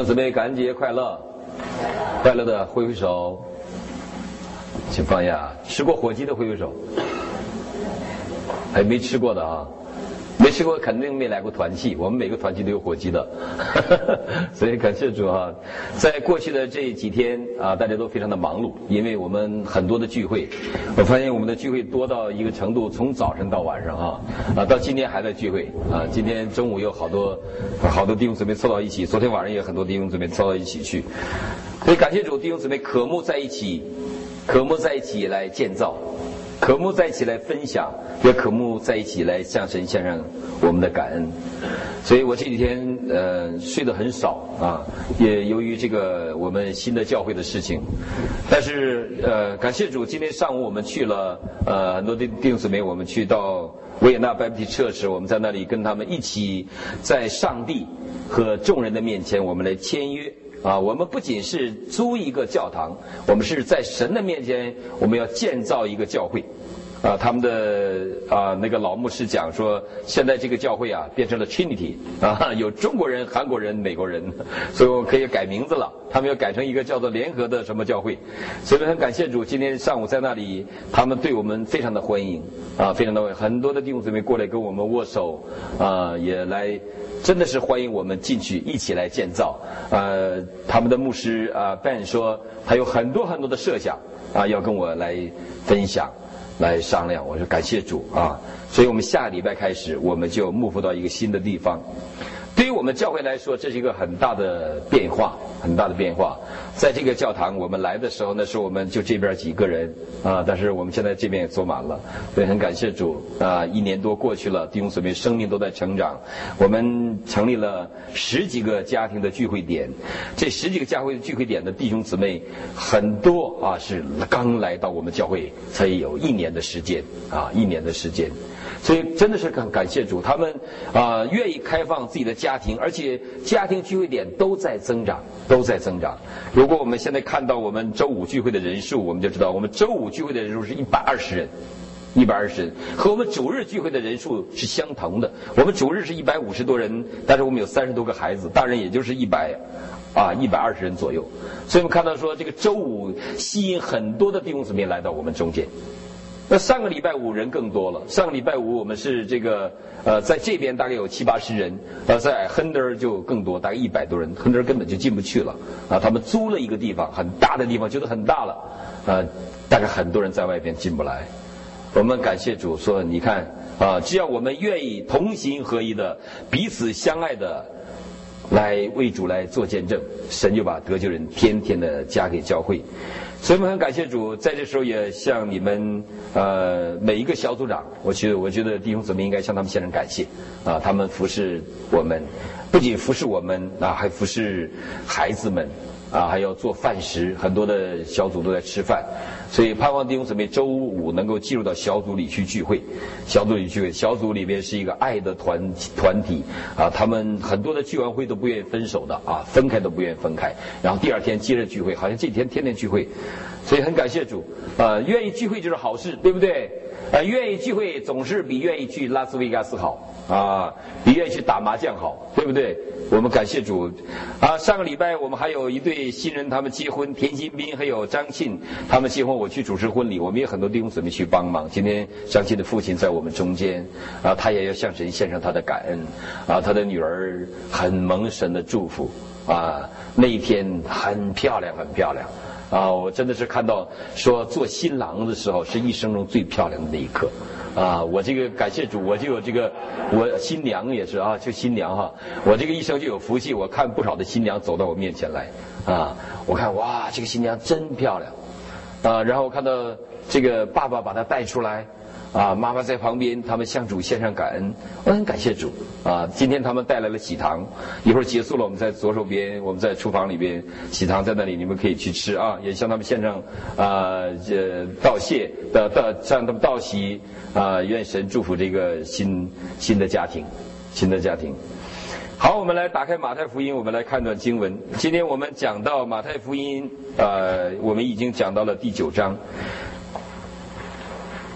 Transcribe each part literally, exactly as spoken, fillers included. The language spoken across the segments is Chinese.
兄姊妹，感恩节快乐！快乐的挥挥手，请放下。吃过火鸡的挥挥手，还没吃过的啊？没吃过肯定没来过团契，我们每个团契都有火鸡的，所以感谢主啊！在过去的这几天啊，大家都非常的忙碌，因为我们很多的聚会，我发现我们的聚会多到一个程度，从早晨到晚上啊啊，到今天还在聚会啊，今天中午有好多好多弟兄姊妹凑到一起，昨天晚上也有很多弟兄姊妹凑到一起去，所以感谢主，弟兄姊妹渴慕在一起，渴慕在一起来建造。渴慕在一起来分享，也渴慕在一起来向神献上我们的感恩。所以我这几天呃睡得很少啊，也由于这个我们新的教会的事情。但是呃感谢主，今天上午我们去了呃很多弟兄姊妹，我们去到维也纳 Baptist Church， 我们在那里跟他们一起在上帝和众人的面前，我们来签约。啊，我们不仅是租一个教堂，我们是在神的面前，我们要建造一个教会。啊，他们的啊那个老牧师讲说，现在这个教会啊变成了 Trinity 啊，有中国人、韩国人、美国人，所以我可以改名字了。他们要改成一个叫做联合的什么教会。所以很感谢主，今天上午在那里，他们对我们非常的欢迎啊，非常的很多的弟兄姊妹过来跟我们握手啊，也来。真的是欢迎我们进去一起来建造。呃，他们的牧师啊 Ben 说他有很多很多的设想啊，要跟我来分享、来商量。我说感谢主啊！所以我们下个礼拜开始，我们就幕府到一个新的地方。对于我们教会来说，这是一个很大的变化，很大的变化。在这个教堂，我们来的时候呢，是我们就这边几个人啊，但是我们现在这边也坐满了，所以很感谢主啊！一年多过去了，弟兄姊妹生命都在成长。我们成立了十几个家庭的聚会点，这十几个家会聚会点的弟兄姊妹很多啊，是刚来到我们教会才有一年的时间啊，一年的时间。所以真的是很感谢主，他们啊、呃、愿意开放自己的家庭，而且家庭聚会点都在增长，都在增长。如果我们现在看到我们周五聚会的人数，我们就知道我们周五聚会的人数是一百二十人，一百二十人，和我们主日聚会的人数是相同的。我们主日是一百五十多人，但是我们有三十多个孩子，大人也就是一百啊一百二十人左右。所以我们看到说，这个周五吸引很多的弟兄姊妹来到我们中间。那上个礼拜五人更多了。上个礼拜五我们是这个呃，在这边大概有七八十人，呃，在亨德尔就更多，大概一百多人。亨德尔根本就进不去了啊！他们租了一个地方，很大的地方，觉得很大了，呃，大概很多人在外边进不来。我们感谢主说，你看啊，只要我们愿意同心合一的、彼此相爱的来为主来做见证，神就把得救人天天的加给教会。所以我们很感谢主，在这时候也向你们呃每一个小组长，我觉得我觉得弟兄姊妹应该向他们献上感谢啊，他们服侍我们，不仅服侍我们啊，还服侍孩子们啊，还要做饭食，很多的小组都在吃饭，所以盼望弟兄姊妹周五能够进入到小组里去聚会，小组里聚会，小组里面是一个爱的团团体啊，他们很多的聚完会都不愿意分手的啊，分开都不愿意分开，然后第二天接着聚会，好像这几天天天聚会，所以很感谢主啊，愿意聚会就是好事，对不对？啊，愿意聚会总是比愿意去拉斯维加斯好啊，比愿意去打麻将好，对不对？我们感谢主啊！上个礼拜我们还有一对新人，他们结婚，田新斌还有张庆，他们结婚，我去主持婚礼，我们也很多弟兄姊妹去帮忙。今天张庆的父亲在我们中间啊，他也要向神献上他的感恩啊，他的女儿很蒙神的祝福啊，那一天很漂亮，很漂亮。啊，我真的是看到说做新郎的时候是一生中最漂亮的那一刻，啊，我这个感谢主，我就有这个，我新娘也是啊，就新娘哈，我这个一生就有福气，我看不少的新娘走到我面前来，啊，我看哇，这个新娘真漂亮，啊，然后我看到这个爸爸把她带出来。啊，妈妈在旁边，他们向主献上感恩，我很感谢主啊！今天他们带来了喜糖，一会儿结束了，我们在左手边，我们在厨房里边，喜糖在那里，你们可以去吃啊！也向他们献上啊，呃，道谢的道，向他们道喜啊！愿神祝福这个新新的家庭，新的家庭。好，我们来打开马太福音，我们来看段经文。今天我们讲到马太福音，呃，我们已经讲到了第九章。我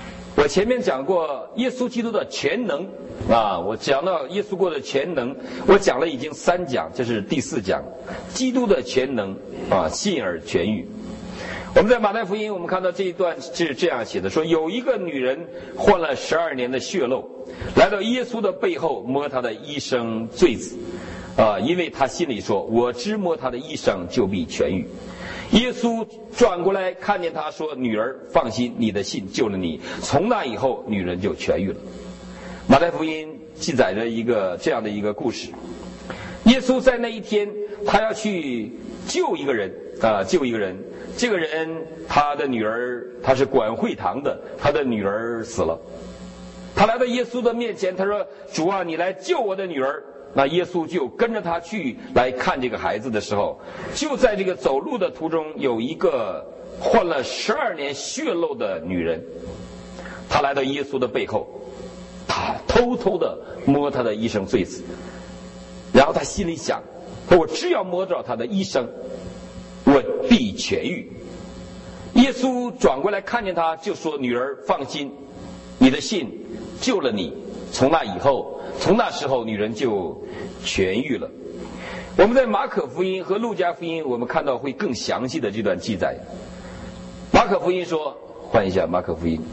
我前面讲过耶稣基督的全能啊，我讲到耶稣过的全能，我讲了已经三讲，这是第四讲，基督的全能啊，信而痊愈。我们在马太福音，我们看到这一段是这样写的，说有一个女人患了十二年的血漏，来到耶稣的背后摸他的衣裳坠子，啊，因为他心里说，我只摸他的衣裳就必痊愈。耶稣转过来看见他说，女儿放心，你的信救了你。从那以后女人就痊愈了。马太福音记载着一个这样的一个故事，耶稣在那一天他要去救一个人啊，救一个人，这个人他的女儿，他是管会堂的，他的女儿死了，他来到耶稣的面前，他说，主啊，你来救我的女儿。那耶稣就跟着他去来看这个孩子的时候，就在这个走路的途中，有一个患了十二年血漏的女人，她来到耶稣的背后，她偷偷的摸他的衣裳坠子，然后他心里想，我只要摸着他的衣裳，我必痊愈。耶稣转过来看见他，就说，女儿放心，你的信救了你。从那以后，从那时候女人就痊愈了。我们在马可福音和路加福音，我们看到会更详细的这段记载。马可福音说，换一下马可福音，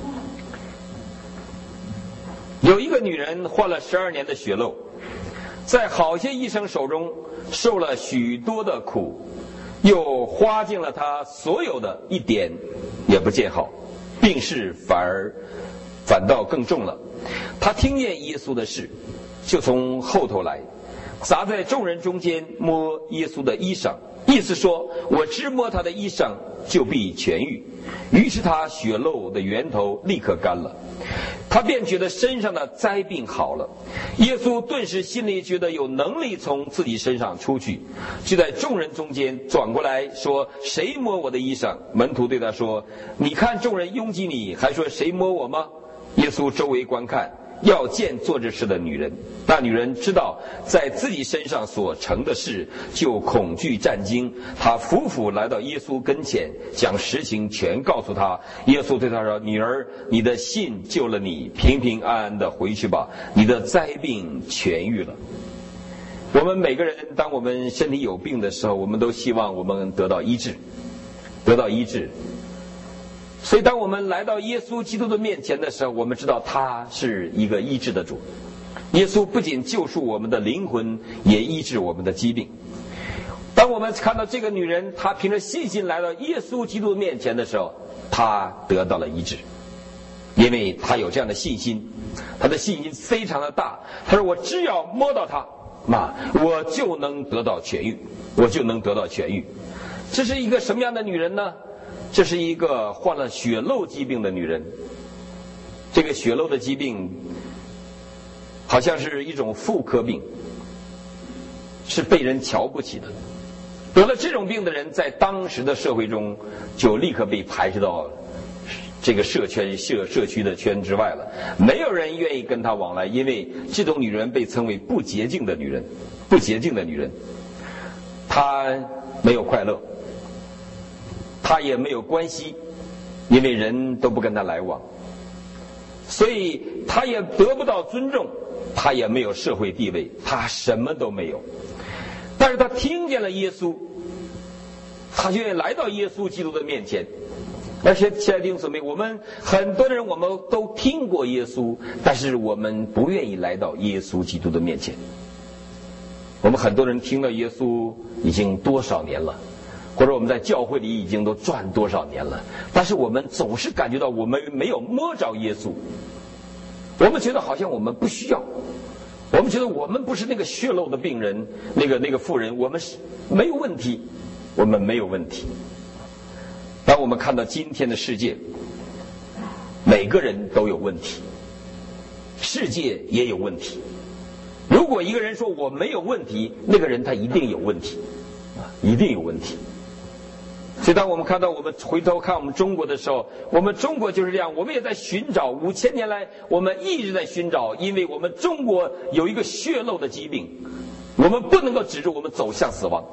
有一个女人患了十二年的血漏，在好些医生手中受了许多的苦，又花尽了她所有的，一点也不见好，病势反而反倒更重了。他听见耶稣的事，就从后头来，砸在众人中间摸耶稣的衣裳，意思说，我只摸他的衣裳就必痊愈。于是他血漏的源头立刻干了，他便觉得身上的灾病好了。耶稣顿时心里觉得有能力从自己身上出去，就在众人中间转过来说，谁摸我的衣裳？门徒对他说，你看众人拥挤你，还说谁摸我吗？耶稣周围观看，要见做这事的女人。那女人知道在自己身上所成的事，就恐惧战惊。她俯伏来到耶稣跟前，将实情全告诉他。耶稣对她说，女儿，你的信救了你，平平安安的回去吧，你的灾病痊愈了。我们每个人，当我们身体有病的时候，我们都希望我们得到医治，得到医治。所以当我们来到耶稣基督的面前的时候，我们知道他是一个医治的主。耶稣不仅救赎我们的灵魂，也医治我们的疾病。当我们看到这个女人，她凭着信心来到耶稣基督面前的时候，她得到了医治，因为她有这样的信心，她的信心非常的大。她说，我只要摸到他，那我就能得到痊愈，我就能得到痊愈。这是一个什么样的女人呢？这是一个患了血漏疾病的女人。这个血漏的疾病好像是一种妇科病，是被人瞧不起的。得了这种病的人，在当时的社会中就立刻被排斥到这个社圈社社区的圈之外了，没有人愿意跟她往来，因为这种女人被称为不洁净的女人，不洁净的女人，她没有快乐，他也没有关系，因为人都不跟他来往，所以他也得不到尊重，他也没有社会地位，他什么都没有。但是他听见了耶稣，他就来到耶稣基督的面前。而且亲爱的弟兄姊妹，我们很多人我们都听过耶稣，但是我们不愿意来到耶稣基督的面前。我们很多人听到耶稣已经多少年了，或者我们在教会里已经都转多少年了，但是我们总是感觉到我们没有摸着耶稣，我们觉得好像我们不需要，我们觉得我们不是那个血漏的病人，那个那个妇人，我们是没有问题，我们没有问题。当我们看到今天的世界，每个人都有问题，世界也有问题。如果一个人说我没有问题，那个人他一定有问题，一定有问题。所以当我们看到我们回头看我们中国的时候，我们中国就是这样，我们也在寻找，五千年来我们一直在寻找，因为我们中国有一个血漏的疾病，我们不能够指着我们走向死亡。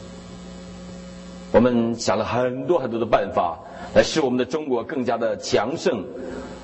我们想了很多很多的办法来使我们的中国更加的强盛，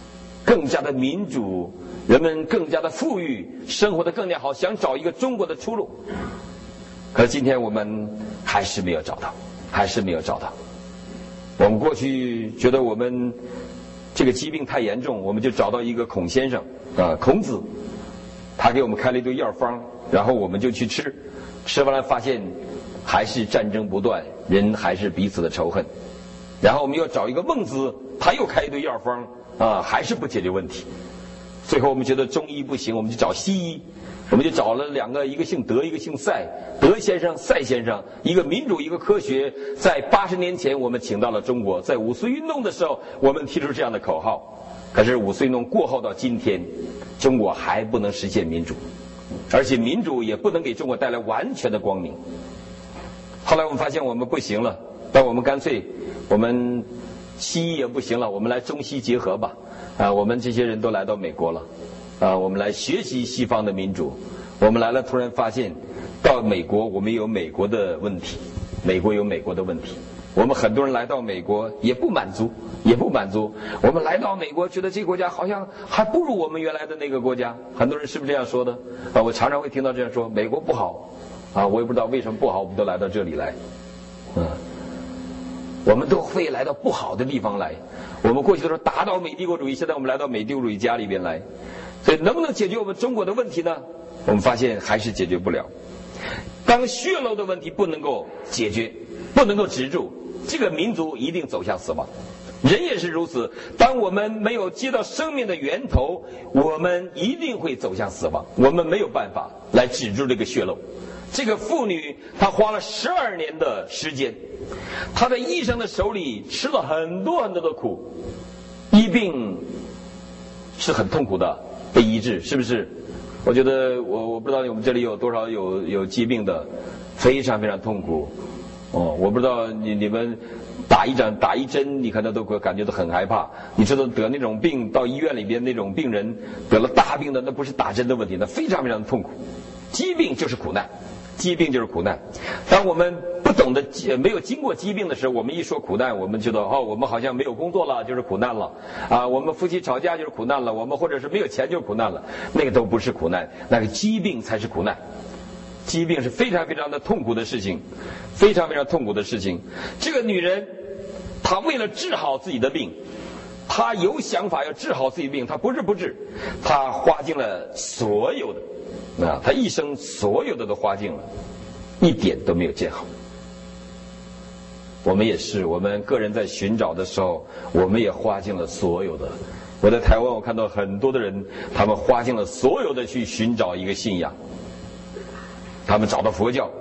更加的民主，人们更加的富裕，生活的更加好，想找一个中国的出路。可是今天我们还是没有找到，还是没有找到。我们过去觉得我们这个疾病太严重，我们就找到一个孔先生啊，孔子，他给我们开了一堆药方，然后我们就去吃，吃完了发现还是战争不断，人还是彼此的仇恨。然后我们又找一个孟子，他又开一堆药方啊，还是不解决问题。最后我们觉得中医不行，我们就找西医，我们就找了两个，一个姓德，一个姓赛，德先生、赛先生，一个民主，一个科学。在八十年前，我们请到了中国，在五四运动的时候，我们提出这样的口号。可是五四运动过后到今天，中国还不能实现民主，而且民主也不能给中国带来完全的光明。后来我们发现我们不行了，那我们干脆，我们西医也不行了，我们来中西结合吧。啊，我们这些人都来到美国了，啊，我们来学习西方的民主。我们来了，突然发现，到美国我们有美国的问题，美国有美国的问题。我们很多人来到美国也不满足，也不满足。我们来到美国，觉得这个国家好像还不如我们原来的那个国家。很多人是不是这样说的？啊，我常常会听到这样说，美国不好，啊，我也不知道为什么不好，我们都来到这里来，嗯。我们都会来到不好的地方来。我们过去都是打倒美帝国主义，现在我们来到美帝国主义家里边来。所以能不能解决我们中国的问题呢？我们发现还是解决不了。当血漏的问题不能够解决，不能够止住，这个民族一定走向死亡。人也是如此，当我们没有接到生命的源头，我们一定会走向死亡。我们没有办法来止住这个血漏。这个妇女她花了十二年的时间，她在医生的手里吃了很多很多的苦，医病是很痛苦的，被医治是不是？我觉得我我不知道我们这里有多少有有疾病的，非常非常痛苦。哦，我不知道你你们打一针打一针，你看他都感觉到很害怕。你知道得那种病到医院里边那种病人得了大病的，那不是打针的问题，那非常非常的痛苦。疾病就是苦难。疾病就是苦难。当我们不懂得没有经过疾病的时候，我们一说苦难，我们觉得哦，我们好像没有工作了就是苦难了啊，我们夫妻吵架就是苦难了，我们或者是没有钱就是苦难了。那个都不是苦难，那个疾病才是苦难。疾病是非常非常的痛苦的事情，非常非常痛苦的事情。这个女人，她为了治好自己的病，她有想法要治好自己的病，她不是不治，她花尽了所有的。啊，他一生所有的都花尽了，一点都没有见好。我们也是，我们个人在寻找的时候，我们也花尽了所有的。我在台湾，我看到很多的人，他们花尽了所有的去寻找一个信仰。他们找到佛教，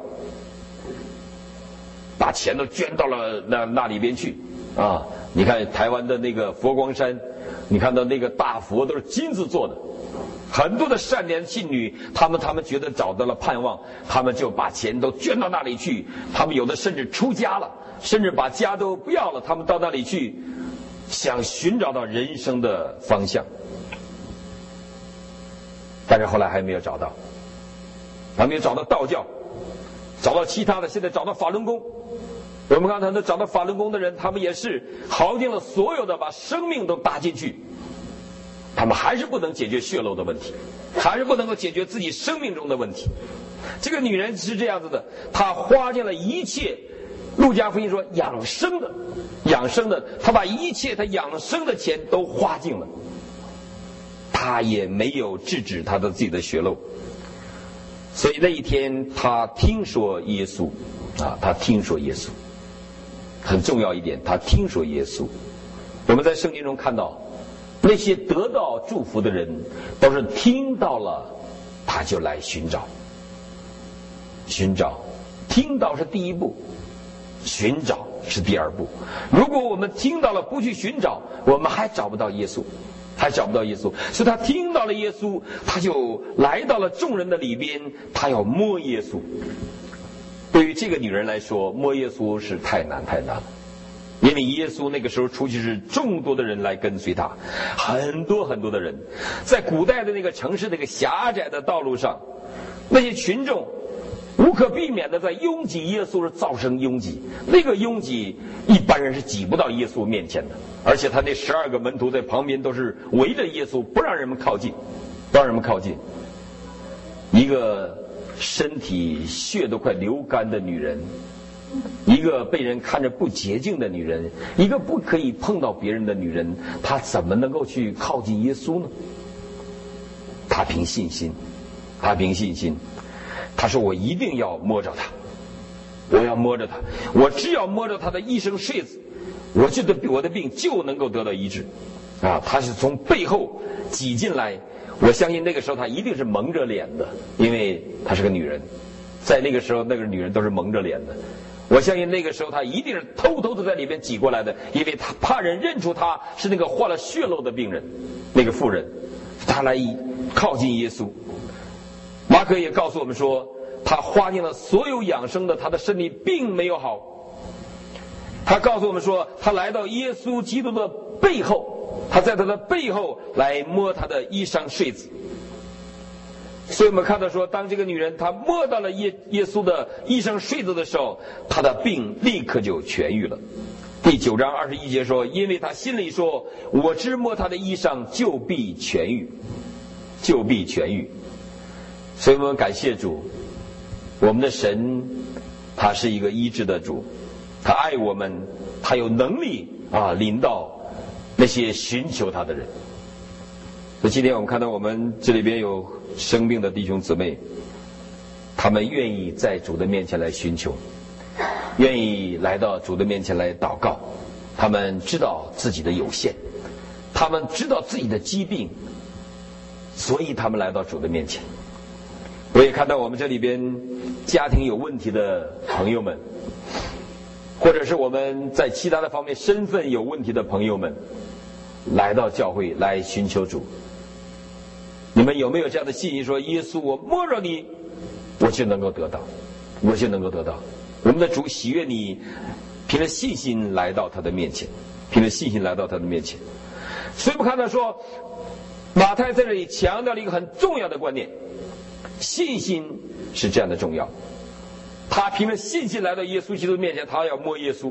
把钱都捐到了那那里边去啊！你看台湾的那个佛光山，你看到那个大佛都是金子做的。很多的善良信女，他们他们觉得找到了盼望，他们就把钱都捐到那里去。他们有的甚至出家了，甚至把家都不要了，他们到那里去，想寻找到人生的方向。但是后来还没有找到，还没有找到道教，找到其他的，现在找到法轮功。我们刚才都找到法轮功的人，他们也是耗尽了所有的，把生命都搭进去。他们还是不能解决血漏的问题，还是不能够解决自己生命中的问题。这个女人是这样子的，她花尽了一切。路加福音说养生的，养生的，她把一切她养生的钱都花尽了，她也没有制止她的自己的血漏。所以那一天，她听说耶稣啊，她听说耶稣，很重要一点，她听说耶稣。我们在圣经中看到。那些得到祝福的人，都是听到了，他就来寻找。寻找，听到是第一步，寻找是第二步。如果我们听到了不去寻找，我们还找不到耶稣，还找不到耶稣。所以他听到了耶稣，他就来到了众人的里边，他要摸耶稣。对于这个女人来说，摸耶稣是太难太难了。因为耶稣那个时候出去是众多的人来跟随他，很多很多的人，在古代的那个城市那个狭窄的道路上，那些群众无可避免的在拥挤耶稣是造成拥挤，那个拥挤一般人是挤不到耶稣面前的，而且他那十二个门徒在旁边都是围着耶稣，不让人们靠近，不让人们靠近。一个身体血都快流干的女人，一个被人看着不洁净的女人，一个不可以碰到别人的女人，她怎么能够去靠近耶稣呢？她凭信心，她凭信心，她说我一定要摸着他，我要摸着他，我只要摸着他的一身穗子，我就得我的病就能够得到医治啊！她是从背后挤进来，我相信那个时候她一定是蒙着脸的，因为她是个女人，在那个时候那个女人都是蒙着脸的。我相信那个时候她一定是偷偷的在里边挤过来的，因为她怕人认出她是那个患了血漏的病人，那个妇人，她来靠近耶稣。马可也告诉我们说，他花尽了所有养生的，他的身体并没有好。他告诉我们说，他来到耶稣基督的背后，他在他的背后来摸他的衣裳穗子。所以我们看到说，当这个女人她摸到了耶耶稣的衣裳穗子的时候，她的病立刻就痊愈了。第九章二十一节说，因为他心里说，我只摸他的衣裳就必痊愈，就必痊愈。所以我们感谢主，我们的神他是一个医治的主，他爱我们，他有能力啊临到那些寻求他的人。所以今天我们看到我们这里边有生病的弟兄姊妹，他们愿意在主的面前来寻求，愿意来到主的面前来祷告，他们知道自己的有限，他们知道自己的疾病，所以他们来到主的面前。我也看到我们这里边家庭有问题的朋友们，或者是我们在其他的方面身份有问题的朋友们，来到教会来寻求主。你们有没有这样的信心，说耶稣我摸着你我就能够得到，我就能够得到。我们的主喜悦你凭着信心来到他的面前，凭着信心来到他的面前。所以我们看到说，马太在这里强调了一个很重要的观念，信心是这样的重要。他凭着信心来到耶稣基督面前，他要摸耶稣。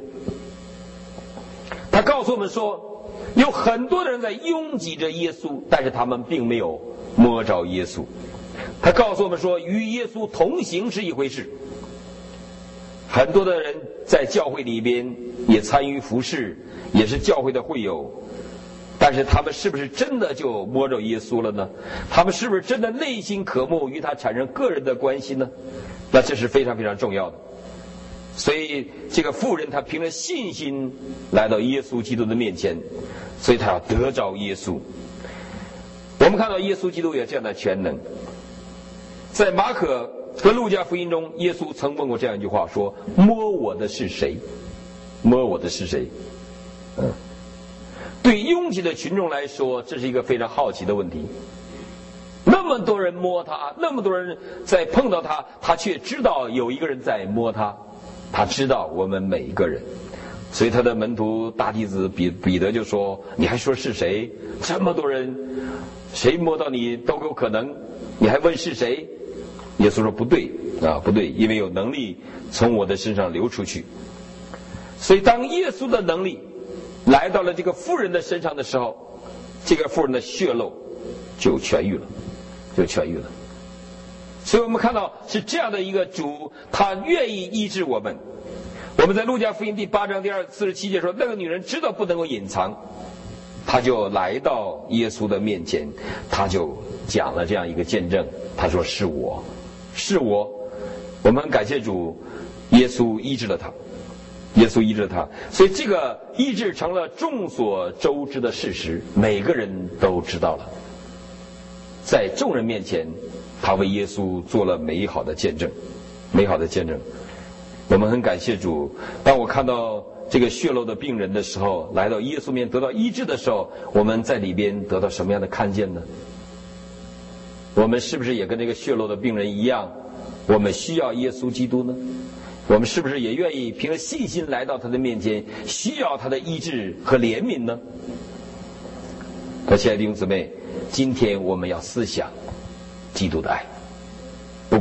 他告诉我们说，有很多的人在拥挤着耶稣，但是他们并没有摸着耶稣。他告诉我们说，与耶稣同行是一回事。很多的人在教会里边也参与服事，也是教会的会友，但是他们是不是真的就摸着耶稣了呢？他们是不是真的内心渴慕与他产生个人的关系呢？那这是非常非常重要的。所以这个妇人她凭着信心来到耶稣基督的面前，所以她要得着耶稣。我们看到耶稣基督有这样的全能。在马可和路加福音中，耶稣曾问过这样一句话，说摸我的是谁？摸我的是谁？嗯，对拥挤的群众来说，这是一个非常好奇的问题。那么多人摸他，那么多人在碰到他，他却知道有一个人在摸他，他知道我们每一个人。所以他的门徒大弟子彼彼得就说，你还说是谁？这么多人，谁摸到你都有可能，你还问是谁？耶稣说不对啊，不对，因为有能力从我的身上流出去。所以当耶稣的能力来到了这个妇人的身上的时候，这个妇人的血漏就痊愈了，就痊愈了。所以我们看到是这样的一个主，他愿意医治我们。我们在路加福音第八章第二四十七节说，那个女人知道不能够隐藏，她就来到耶稣的面前，她就讲了这样一个见证，她说是我，是我。我们很感谢主，耶稣医治了她，耶稣医治了她。所以这个医治成了众所周知的事实，每个人都知道了。在众人面前，他为耶稣做了美好的见证，美好的见证。我们很感谢主，当我看到这个血漏的病人的时候，来到耶稣面得到医治的时候，我们在里边得到什么样的看见呢？我们是不是也跟这个血漏的病人一样，我们需要耶稣基督呢？我们是不是也愿意凭着信心来到他的面前，需要他的医治和怜悯呢？亲爱的弟兄姊妹，今天我们要思想基督的爱，不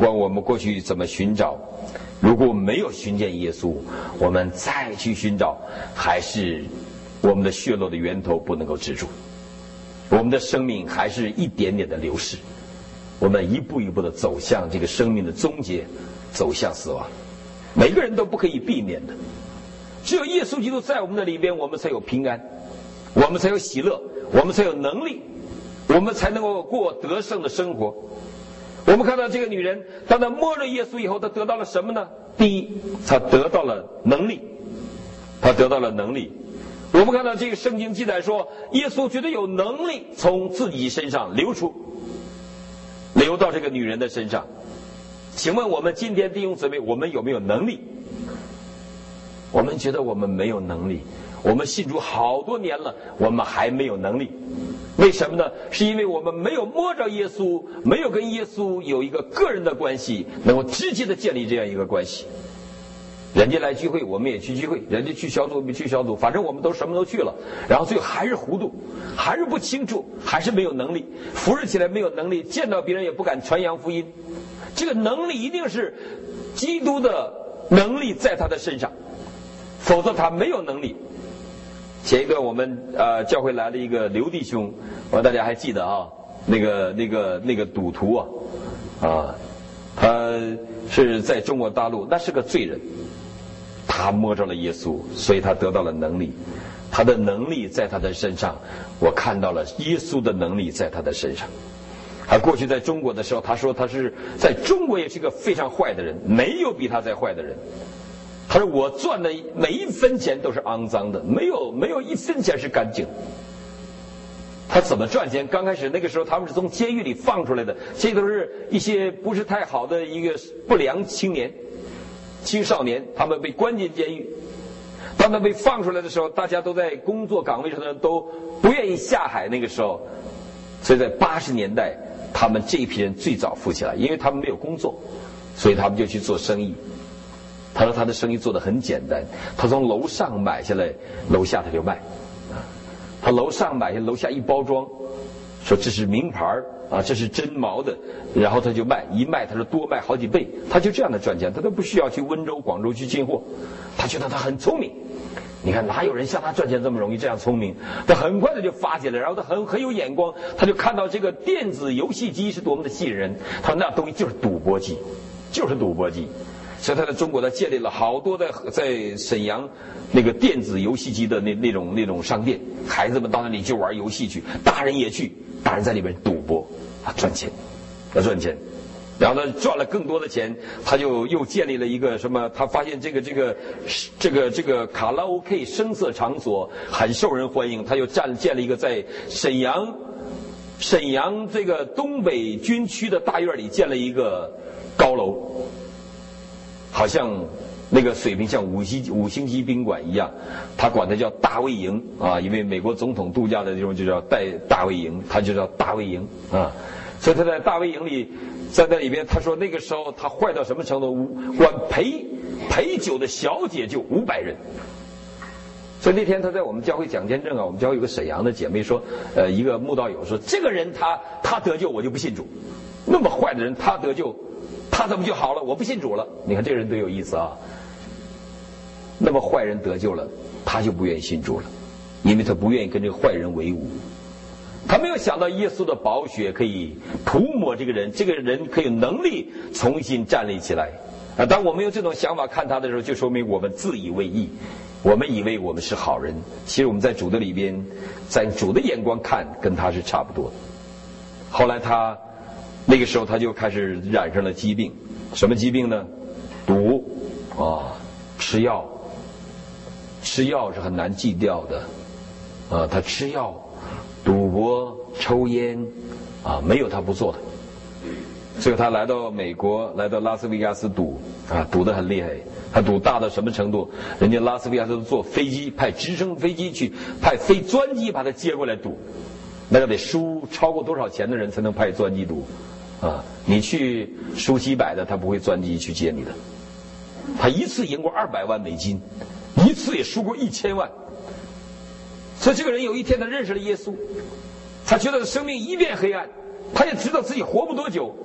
管我们过去怎么寻找，如果没有寻见耶稣，我们再去寻找，还是我们的血漏的源头不能够止住，我们的生命还是一点点的流逝，我们一步一步的走向这个生命的终结，走向死亡。每个人都不可以避免的，只有耶稣基督在我们的里边，我们才有平安，我们才有喜乐，我们才有能力，我们才能够过得胜的生活。我们看到这个女人，当她摸着耶稣以后，她得到了什么呢？第一，她得到了能力，她得到了能力。我们看到这个圣经记载说，耶稣觉得有能力从自己身上流出，流到这个女人的身上。请问我们今天弟兄姊妹，我们有没有能力？我们觉得我们没有能力，我们信主好多年了，我们还没有能力。为什么呢？是因为我们没有摸着耶稣，没有跟耶稣有一个个人的关系，能够直接的建立这样一个关系。人家来聚会，我们也去聚会；人家去小组，我们去小组，反正我们都什么都去了，然后最后还是糊涂，还是不清楚，还是没有能力，服侍起来没有能力，见到别人也不敢传扬福音。这个能力一定是基督的能力在他的身上，否则他没有能力。前一段我们呃教会来了一个刘弟兄，我说大家还记得啊，那个那个那个赌徒啊，啊，他是在中国大陆，那是个罪人，他摸着了耶稣，所以他得到了能力，他的能力在他的身上，我看到了耶稣的能力在他的身上。他过去在中国的时候，他说他是在中国也是个非常坏的人，没有比他再坏的人。他说我赚的每一分钱都是肮脏的，没有没有一分钱是干净。他怎么赚钱？刚开始那个时候他们是从监狱里放出来的，这都是一些不是太好的一个不良青年青少年，他们被关进监狱。当他被放出来的时候，大家都在工作岗位上呢，都不愿意下海。那个时候，所以在八十年代他们这一批人最早富起来，因为他们没有工作，所以他们就去做生意。他说他的生意做得很简单，他从楼上买下来，楼下他就卖。他楼上买下，楼下一包装，说这是名牌啊，这是真毛的，然后他就卖，一卖他说多卖好几倍，他就这样的赚钱，他都不需要去温州、广州去进货。他觉得他很聪明，你看哪有人像他赚钱这么容易，这样聪明？他很快的就发起来，然后他很很有眼光，他就看到这个电子游戏机是多么的吸引人，他说那东西就是赌博机，就是赌博机。所以他在中国他建立了好多在在沈阳那个电子游戏机的那那种那种商店，孩子们到那里就玩游戏去，大人也去，大人在里面赌博啊，赚钱，要赚钱。然后他赚了更多的钱，他就又建立了一个什么？他发现这个这个这个这个卡拉 OK 声色场所很受人欢迎，他又建建了一个在沈阳沈阳这个东北军区的大院里建了一个高楼。好像那个水平像五星五星级宾馆一样，他管它叫大卫营啊，因为美国总统度假的地方就叫带大卫营，他就叫大卫营啊。所以他在大卫营里，在那里边，他说那个时候他坏到什么程度？管陪陪酒的小姐就五百人。所以那天他在我们教会讲见证啊，我们教会有个沈阳的姐妹说，呃，一个慕道友说，这个人他他得救，我就不信主，那么坏的人他得救。他怎么就好了？我不信主了。你看这个人多有意思啊！那么坏人得救了，他就不愿意信主了，因为他不愿意跟这个坏人为伍。他没有想到耶稣的宝血可以涂抹这个人，这个人可以有能力重新站立起来。啊，当我们用这种想法看他的时候，就说明我们自以为义，我们以为我们是好人。其实我们在主的里边，在主的眼光看，跟他是差不多的。后来他。那个时候他就开始染上了疾病，什么疾病呢？毒啊，吃药，吃药是很难戒掉的啊。他吃药、赌博、抽烟啊，没有他不做的。所以他来到美国，来到拉斯维加斯赌啊，赌得很厉害。他赌大到什么程度？人家拉斯维加斯坐飞机，派直升飞机去，派飞专机把他接过来赌。那个得输超过多少钱的人才能派专机赌啊？你去输几百的，他不会专机去接你的。他一次赢过二百万美金，一次也输过一千万。所以这个人有一天他认识了耶稣，他觉得生命一片黑暗，他也知道自己活不多久，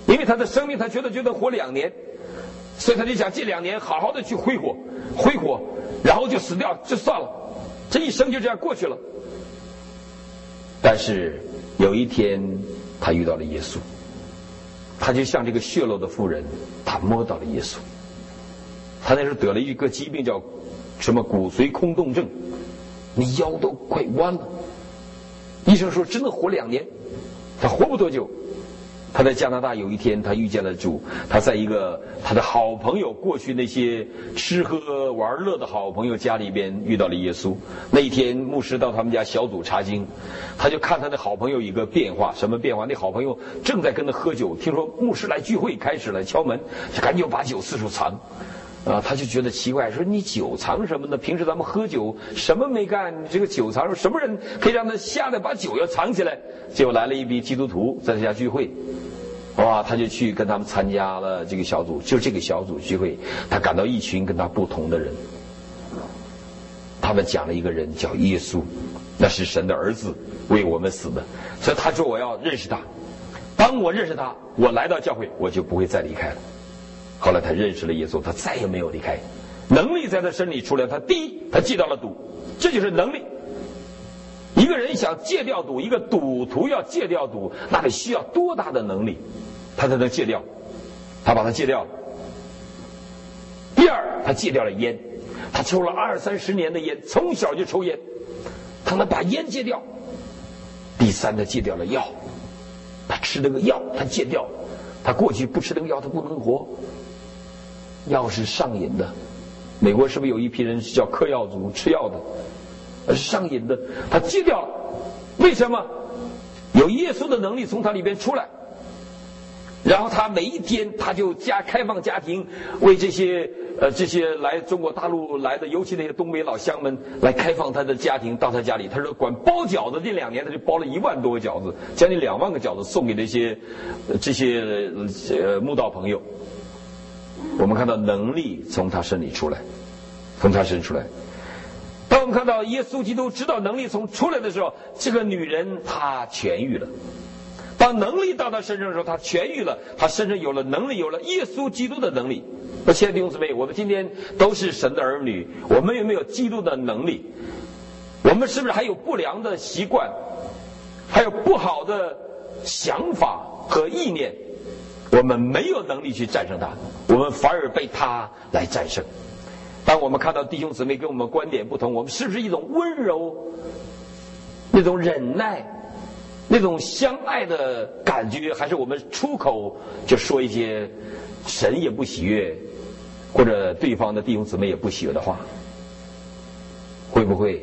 因为他的生命他觉得就能活两年，所以他就想这两年好好的去挥霍挥霍，然后就死掉就算了，这一生就这样过去了。但是有一天他遇到了耶稣，他就像这个血漏的妇人，他摸到了耶稣。他那时候得了一个疾病叫什么骨髓空洞症，你腰都快弯了，医生说只能活两年，他活不多久。他在加拿大有一天他遇见了主，他在一个他的好朋友，过去那些吃喝玩乐的好朋友家里边遇到了耶稣。那一天牧师到他们家小组查经，他就看他的好朋友一个变化，什么变化？那好朋友正在跟他喝酒，听说牧师来聚会开始了，敲门就赶紧把酒四处藏啊，他就觉得奇怪，说你酒藏什么呢？平时咱们喝酒什么没干，你这个酒藏什么人可以让他吓得把酒要藏起来？结果来了一批基督徒在他家聚会，哇，他就去跟他们参加了这个小组，就这个小组聚会，他感到一群跟他不同的人，他们讲了一个人叫耶稣，那是神的儿子，为我们死的，所以他说我要认识他，当我认识他，我来到教会我就不会再离开了。后来他认识了耶稣，他再也没有离开，能力在他身体出来。他第一，他戒掉了赌，这就是能力。一个人想戒掉赌，一个赌徒要戒掉赌，那得需要多大的能力，他才能戒掉？他把它戒掉。第二，他戒掉了烟，他抽了二三十年的烟，从小就抽烟，他能把烟戒掉。第三，他戒掉了药，他吃那个药，他戒掉，他过去不吃那个药，他不能活。药是上瘾的，美国是不是有一批人是叫嗑药族，吃药的，是上瘾的，他戒掉了。为什么？有耶稣的能力从他里边出来，然后他每一天他就家开放家庭，为这些呃这些来中国大陆来的，尤其那些东北老乡们来开放他的家庭，到他家里，他说管包饺子，这两年他就包了一万多个饺子，将近两万个饺子送给那些、呃、这些呃慕道朋友。我们看到能力从他身里出来，从他身出来。当我们看到耶稣基督知道能力从出来的时候，这个女人她痊愈了。当能力到她身上的时候，她痊愈了，她身上有了能力，有了耶稣基督的能力。那亲爱的弟兄姊妹，我们今天都是神的儿女，我们有没有基督的能力？我们是不是还有不良的习惯，还有不好的想法和意念？我们没有能力去战胜它，我们反而被它来战胜。当我们看到弟兄姊妹跟我们观点不同，我们是不是一种温柔、那种忍耐、那种相爱的感觉，还是我们出口就说一些神也不喜悦，或者对方的弟兄姊妹也不喜悦的话？会不会？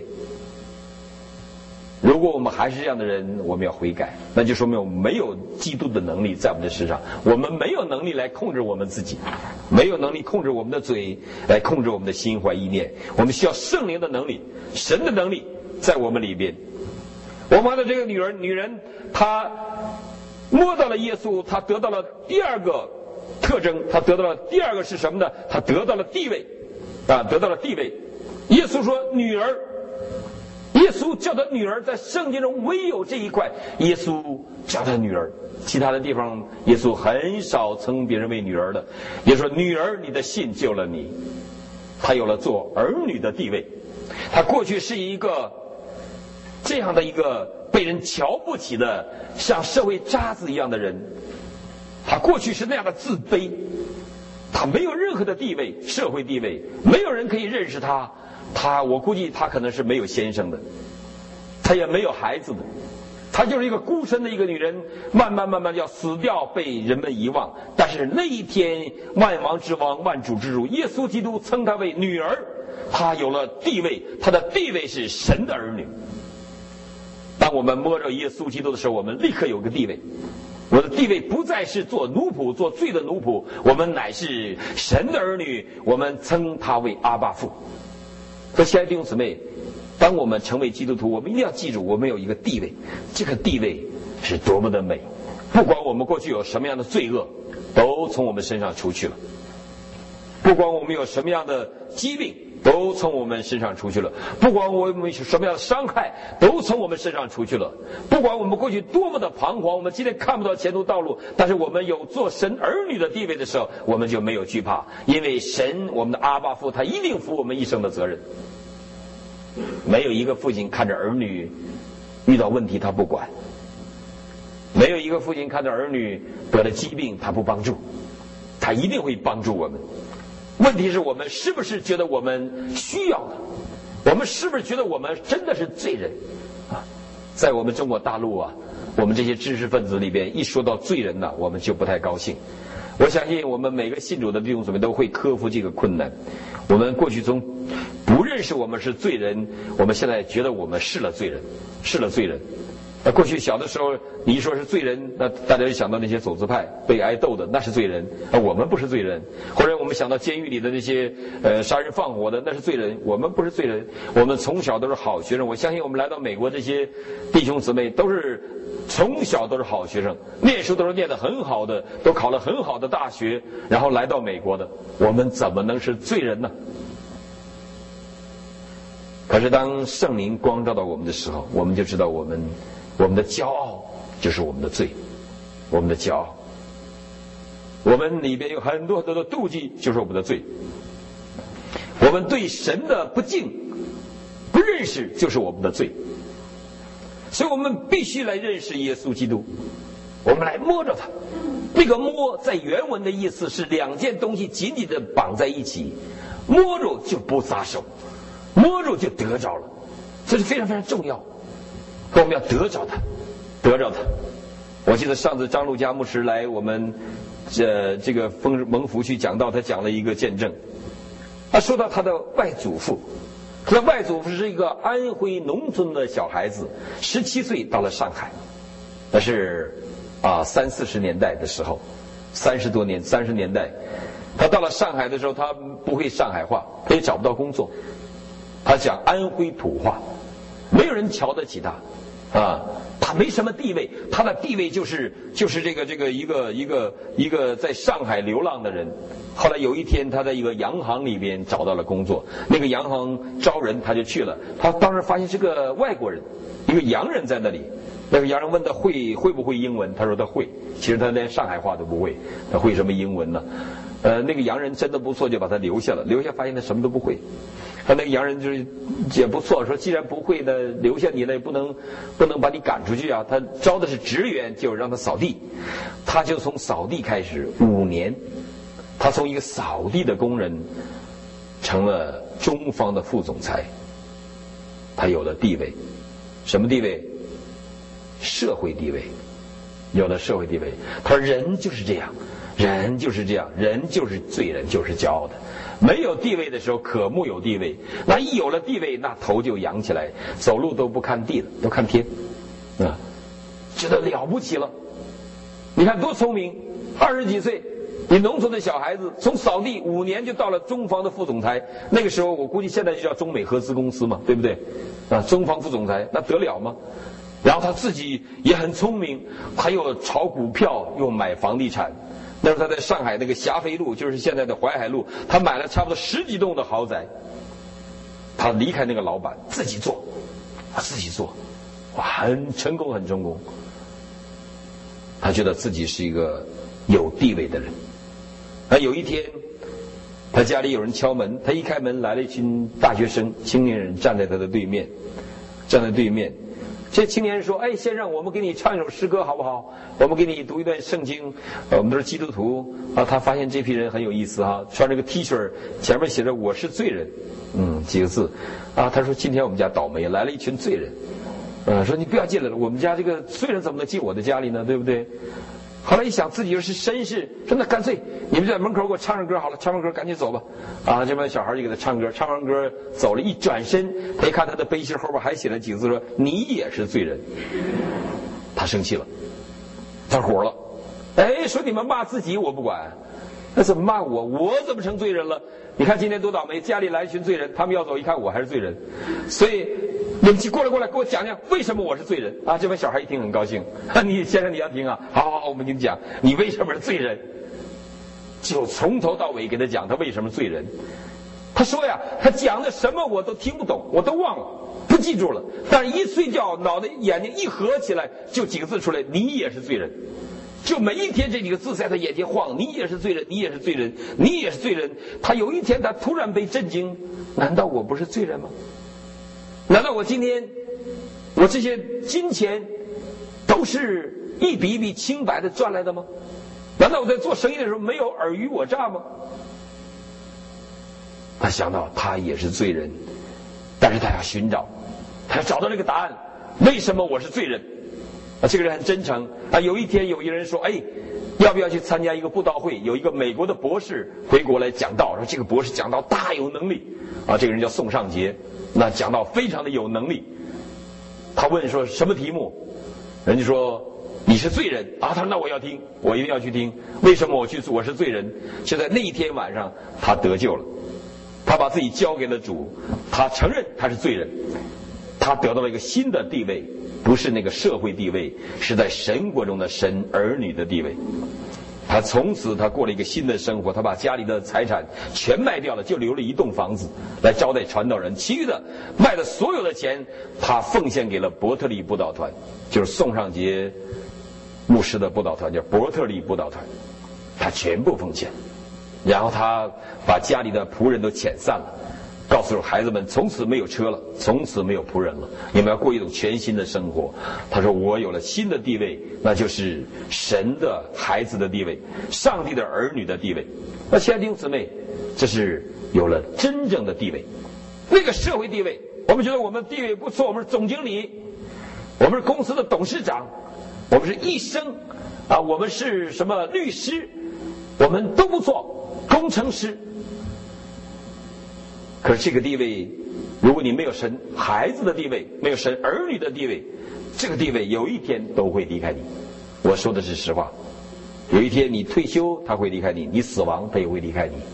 如果我们还是这样的人，我们要悔改，那就说明我们没有基督的能力在我们的身上，我们没有能力来控制我们自己，没有能力控制我们的嘴，来控制我们的心怀意念。我们需要圣灵的能力，神的能力在我们里边。我们看到这个女人，女人她摸到了耶稣，她得到了第二个特征，她得到了第二个是什么呢？她得到了地位啊，得到了地位。耶稣说女儿，耶稣叫他女儿，在圣经中唯有这一块耶稣叫他女儿，其他的地方耶稣很少称别人为女儿的。也说女儿，你的信救了你，他有了做儿女的地位。他过去是一个这样的一个被人瞧不起的像社会渣子一样的人，他过去是那样的自卑，他没有任何的地位，社会地位，没有人可以认识他。他我估计他可能是没有先生的，他也没有孩子的，他就是一个孤身的一个女人，慢慢慢慢要死掉，被人们遗忘。但是那一天，万王之王，万主之主耶稣基督称她为女儿，她有了地位，她的地位是神的儿女。当我们摸着耶稣基督的时候，我们立刻有个地位，我的地位不再是做奴仆，做罪的奴仆，我们乃是神的儿女，我们称他为阿爸父。所以亲爱的弟兄姊妹，当我们成为基督徒，我们一定要记住，我们有一个地位，这个地位是多么的美。不管我们过去有什么样的罪恶，都从我们身上除去了；不管我们有什么样的疾病， 都从我们身上出去了，不管我们什么样的伤害都从我们身上出去了，不管我们过去多么的彷徨，我们今天看不到前途道路，但是我们有做神儿女的地位的时候，我们就没有惧怕，因为神我们的阿爸父他一定负我们一生的责任。没有一个父亲看着儿女遇到问题他不管，没有一个父亲看着儿女得了疾病他不帮助，他一定会帮助我们。问题是我们是不是觉得我们需要的，我们是不是觉得我们真的是罪人啊？在我们中国大陆啊，我们这些知识分子里边一说到罪人呢、啊，我们就不太高兴。我相信我们每个信主的弟兄姊妹都会克服这个困难。我们过去从不认识我们是罪人，我们现在觉得我们是了罪人，是了罪人。那过去小的时候，你一说是罪人，那大家就想到那些走资派被挨斗的，那是罪人啊，我们不是罪人。或者我们想到监狱里的那些呃杀人放火的，那是罪人，我们不是罪人。我们从小都是好学生，我相信我们来到美国这些弟兄姊妹都是从小都是好学生，念书都是念得很好的，都考了很好的大学，然后来到美国的，我们怎么能是罪人呢？可是当圣灵光照到我们的时候，我们就知道我们我们的骄傲就是我们的罪，我们的骄傲，我们里边有很多很多的妒忌，就是我们的罪，我们对神的不敬不认识就是我们的罪。所以我们必须来认识耶稣基督，我们来摸着他。那个摸在原文的意思是两件东西紧紧的绑在一起，摸着就不撒手，摸着就得着了，这是非常非常重要。我们要得着他，得着他。我记得上次张路加牧师来我们这这个丰蒙福去讲道，他讲了一个见证，他说到他的外祖父。他的外祖父是一个安徽农村的小孩子，十七岁到了上海，那是啊三四十年代的时候，三十多年三十年代，他到了上海的时候，他不会上海话，他也找不到工作，他讲安徽土话，没有人瞧得起他啊，他没什么地位，他的地位就是就是这个这个一个一个一个在上海流浪的人。后来有一天，他在一个洋行里边找到了工作，那个洋行招人，他就去了。他当时发现是个外国人，一个洋人在那里。那个洋人问他会会不会英文，他说他会。其实他连上海话都不会，他会什么英文呢？呃，那个洋人真的不错，就把他留下了。留下发现他什么都不会。他那个洋人就是也不错，说既然不会的，留下你了也不能不能把你赶出去啊。他招的是职员，就让他扫地。他就从扫地开始，五年。他从一个扫地的工人成了中方的副总裁，他有了地位，什么地位？社会地位，有了社会地位。他说人就是这样，人就是这样，人就是罪人，就是骄傲的。没有地位的时候渴慕有地位，那一有了地位，那头就扬起来，走路都不看地了，都看天啊，觉得了不起了。你看多聪明，二十几岁。你农村的小孩子从扫地五年就到了中方的副总裁，那个时候我估计现在就叫中美合资公司嘛，对不对？啊，中方副总裁那得了吗？然后他自己也很聪明，他又炒股票又买房地产。那时候他在上海那个霞飞路，就是现在的淮海路，他买了差不多十几栋的豪宅。他离开那个老板，自己做，他自己做，哇，很成功，很成功。他觉得自己是一个有地位的人。啊，有一天，他家里有人敲门，他一开门来了一群大学生、青年人站在他的对面，站在对面。这青年人说：“哎，先生，我们给你唱一首诗歌好不好？我们给你读一段圣经。呃、我们都是基督徒啊。”他发现这批人很有意思哈、啊，穿着个 T 恤，前面写着“我是罪人”，嗯，几个字啊。他说：“今天我们家倒霉，来了一群罪人。”呃，说你不要进来了，我们家这个罪人怎么能进我的家里呢？对不对？后来一想自己又是绅士，说那干脆你们在门口给我唱唱歌好了，唱完歌赶紧走吧。啊，这帮小孩就给他唱歌，唱完歌走了，一转身，他一看他的背心后边还写了几个字，说你也是罪人。他生气了，他火了，哎，说你们骂自己我不管，那怎么骂我？我怎么成罪人了？你看今天多倒霉，家里来一群罪人，他们要走一看我还是罪人，所以你们过来过来给我讲讲为什么我是罪人啊！这帮小孩一听很高兴，啊，你先生你要听啊，好好好，我们给你讲，你为什么是罪人？就从头到尾给他讲他为什么罪人。 他说呀，他讲的什么我都听不懂，我都忘了，不记住了。但是一睡觉，脑袋眼睛一合起来，就几个字出来：你也是罪人。就每一天这几个字在他眼前晃，你也是罪人，你也是罪人，你也是罪人。他有一天他突然被震惊，难道我不是罪人吗？难道我今天我这些金钱都是一笔一笔清白的赚来的吗？难道我在做生意的时候没有尔虞我诈吗？他想到他也是罪人，但是他要寻找，他要找到这个答案，为什么我是罪人？啊，这个人很真诚啊。有一天有一个人说，哎，要不要去参加一个布道会？有一个美国的博士回国来讲道，说这个博士讲道大有能力啊。这个人叫宋尚杰，那讲道非常的有能力。他问说什么题目？人家说你是罪人啊。他说那我要听，我一定要去听。为什么我去我是罪人？就在那一天晚上，他得救了，他把自己交给了主，他承认他是罪人，他得到了一个新的地位。不是那个社会地位，是在神国中的神儿女的地位。他从此他过了一个新的生活，他把家里的财产全卖掉了，就留了一栋房子来招待传道人，其余的卖的所有的钱他奉献给了伯特利布道团，就是宋尚杰牧师的布道团，叫伯特利布道团，他全部奉献。然后他把家里的仆人都遣散了，告诉孩子们从此没有车了，从此没有仆人了，你们要过一种全新的生活。他说我有了新的地位，那就是神的孩子的地位，上帝的儿女的地位。那亲爱的弟兄姊妹，这是有了真正的地位。那个社会地位，我们觉得我们地位不错，我们是总经理，我们是公司的董事长，我们是医生啊，我们是什么律师，我们都不错，工程师。可是这个地位，如果你没有神孩子的地位，没有神儿女的地位，这个地位有一天都会离开你。我说的是实话，有一天你退休他会离开你，你死亡他也会离开你，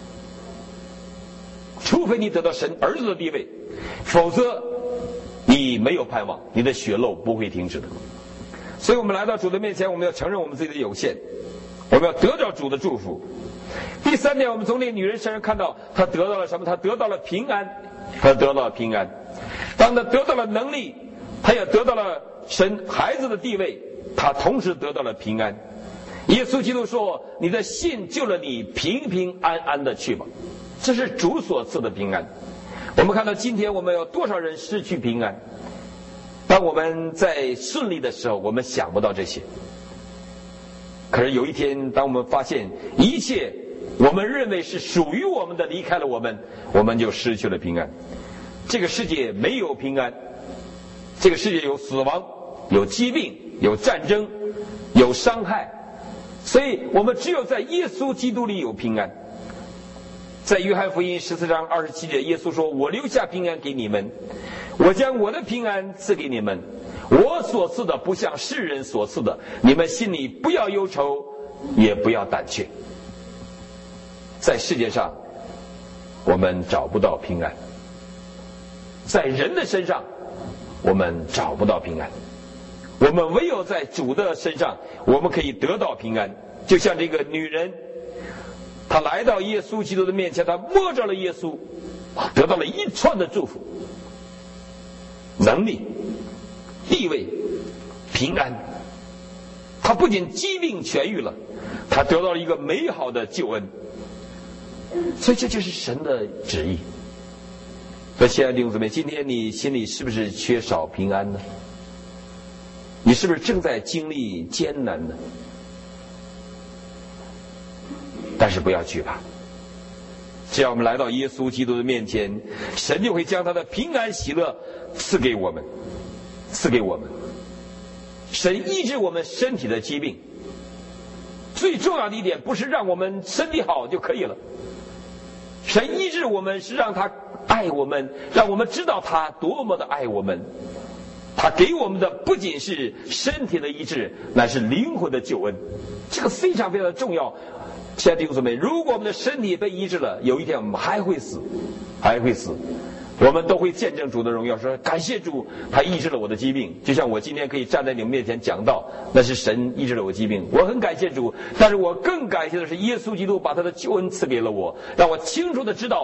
除非你得到神儿子的地位，否则你没有盼望，你的血漏不会停止的。所以我们来到主的面前，我们要承认我们自己的有限，我们要得到主的祝福。第三点，我们从那个女人身上看到她得到了什么？她得到了平安，她得到了平安。当她得到了能力，她也得到了神孩子的地位，她同时得到了平安。耶稣基督说：你的信救了你，平平安安的去吧。这是主所赐的平安。我们看到今天我们有多少人失去平安？当我们在顺利的时候，我们想不到这些。可是有一天，当我们发现一切我们认为是属于我们的离开了我们，我们就失去了平安。这个世界没有平安，这个世界有死亡，有疾病，有战争，有伤害，所以我们只有在耶稣基督里有平安。在约翰福音十四章二十七节，耶稣说：我留下平安给你们，我将我的平安赐给你们，我所赐的不像世人所赐的，你们心里不要忧愁，也不要胆怯。在世界上我们找不到平安，在人的身上我们找不到平安，我们唯有在主的身上我们可以得到平安。就像这个女人，她来到耶稣基督的面前，她摸着了耶稣，得到了一串的祝福，能力、地位、平安。她不仅疾病痊愈了，她得到了一个美好的救恩。所以这就是神的旨意。所以亲爱的弟兄姊妹，今天你心里是不是缺少平安呢？你是不是正在经历艰难呢？但是不要惧怕，只要我们来到耶稣基督的面前，神就会将他的平安喜乐赐给我们，赐给我们。神医治我们身体的疾病，最重要的一点不是让我们身体好就可以了，神医治我们是让他爱我们，让我们知道他多么的爱我们。他给我们的不仅是身体的医治，乃是灵魂的救恩，这个非常非常的重要。亲爱的弟兄姊妹，如果我们的身体被医治了，有一天我们还会死，还会死，我们都会见证主的荣耀，说感谢主，他医治了我的疾病。就像我今天可以站在你们面前讲道，那是神医治了我疾病，我很感谢主。但是我更感谢的是耶稣基督把他的救恩赐给了我，让我清楚的知道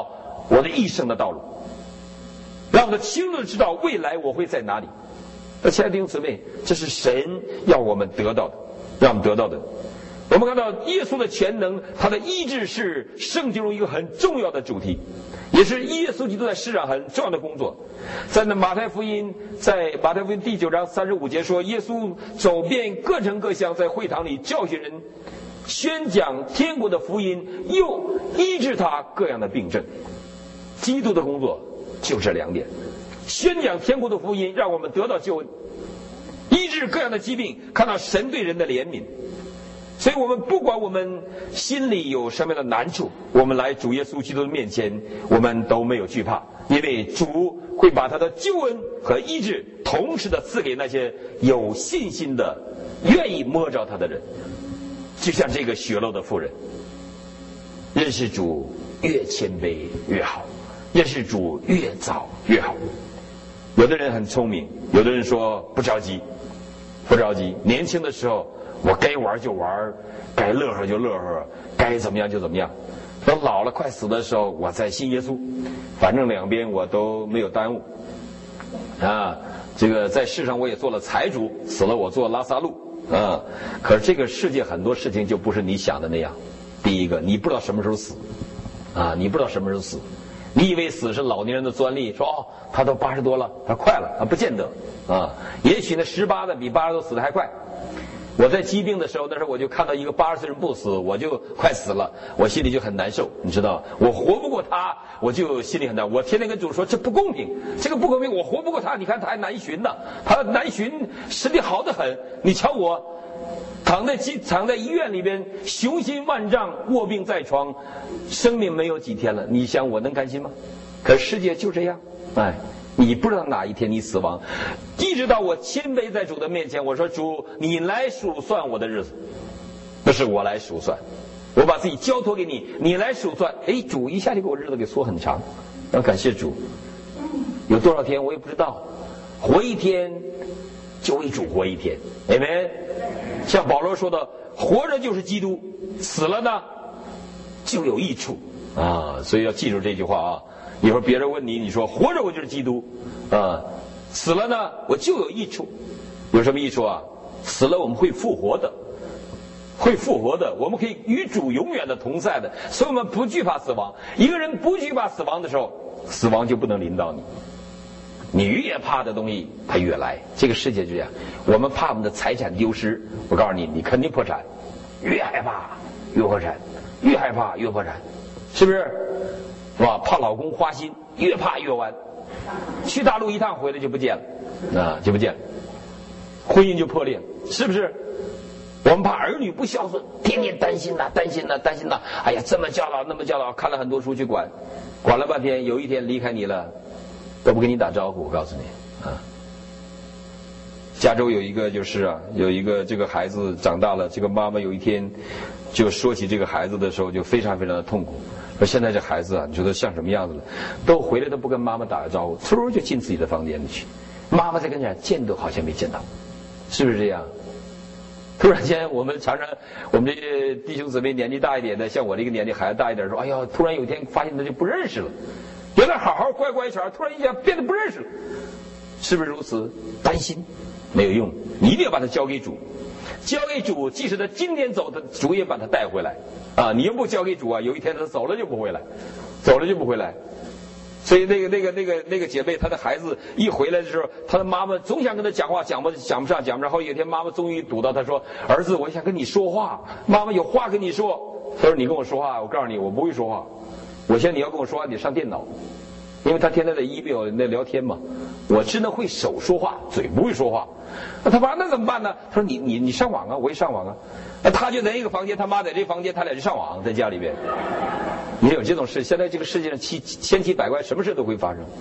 我的一生的道路，让我的清楚知道未来我会在哪里。那亲爱的弟兄姊妹，这是神要我们得到的，让我们得到的。我们看到耶稣的全能，他的医治是圣经中一个很重要的主题，也是耶稣基督在世上很重要的工作。在那马太福音，在马太福音第九章三十五节说，耶稣走遍各城各乡，在会堂里教训人，宣讲天国的福音，又医治他各样的病症。基督的工作就这两点：宣讲天国的福音，让我们得到救恩；医治各样的疾病，看到神对人的怜悯。所以我们不管我们心里有什么样的难处，我们来主耶稣基督的面前，我们都没有惧怕，因为主会把他的救恩和医治同时的赐给那些有信心的愿意摸着他的人。就像这个血漏的妇人，认识主越谦卑越好，认识主越早越好。有的人很聪明，有的人说不着急，不着急。年轻的时候我该玩就玩，该乐呵就乐呵，该怎么样就怎么样。等老了快死的时候，我再信耶稣，反正两边我都没有耽误啊。这个在世上我也做了财主，死了我做拉撒路啊。可是这个世界很多事情就不是你想的那样。第一个，你不知道什么时候死啊，你不知道什么时候死。你以为死是老年人的专利，说哦，他都八十多了，他快了啊，不见得啊。也许那十八的比八十多死的还快。我在疾病的时候，那时候我就看到一个八十岁人不死，我就快死了，我心里就很难受，你知道，我活不过他，我就心里很难。我天天跟主说这不公平，这个不公平，我活不过他，你看他还难寻呢，他难寻，身体好得很，你瞧我躺在躺在医院里边，雄心万丈，卧病在床，生命没有几天了，你想我能甘心吗？可世界就这样，哎。你不知道哪一天你死亡，一直到我谦卑在主的面前，我说主，你来数算我的日子，不是我来数算，我把自己交托给你，你来数算。哎，主一下就给我日子给缩很长，要感谢主。有多少天我也不知道，活一天就为主活一天，阿们。像保罗说的，活着就是基督，死了呢就有益处啊！所以要记住这句话啊。一会儿别人问你，你说活着我就是基督啊，死了呢我就有益处。有什么益处啊？死了我们会复活的，会复活的，我们可以与主永远的同在的，所以我们不惧怕死亡。一个人不惧怕死亡的时候，死亡就不能临到你。你越怕的东西它越来，这个世界就这样。我们怕我们的财产丢失，我告诉你，你肯定破产。越害怕越破产，越害怕越破产，是不是？是吧？怕老公花心，越怕越完。去大陆一趟回来就不见了，啊，就不见了，婚姻就破裂，是不是？我们怕儿女不孝顺，天天担心呐、啊，担心呐、啊，担心呐、啊。哎呀，这么教导，那么教导，看了很多书去管，管了半天，有一天离开你了，都不跟你打招呼。我告诉你啊，加州有一个就是啊，有一个这个孩子长大了，这个妈妈有一天就说起这个孩子的时候，就非常非常的痛苦。说现在这孩子啊，你觉得像什么样子了？都回来都不跟妈妈打个招呼，突就进自己的房间里去，妈妈在跟前见都好像没见到，是不是这样？突然间，我们常常我们这些弟兄姊妹年纪大一点的，像我这个年纪孩子大一点，说：“哎呀，突然有一天发现他就不认识了，原来好好乖乖小孩，突然一下变得不认识了，是不是如此？担心没有用，你一定要把他交给主。”交给主，即使他今天走，他主也把他带回来啊！你又不交给主啊，有一天他走了就不回来，走了就不回来。所以那个那个那个那个姐妹，她的孩子一回来的时候，她的妈妈总想跟他讲话，讲不讲不上，讲不上。后有一天，妈妈终于堵到他说：“儿子，我想跟你说话，妈妈有话跟你说。”他说：“你跟我说话，我告诉你，我不会说话。我现在你要跟我说话，你上电脑，因为他天天在 email 那聊天嘛。我只能会手说话，嘴不会说话。”那他妈那怎么办呢？他说你你你上网啊，我也上网啊。那他就在一个房间，他妈在这房间，他俩就上网，在家里边。也有这种事，现在这个世界上千千奇百怪，什么事都会发生。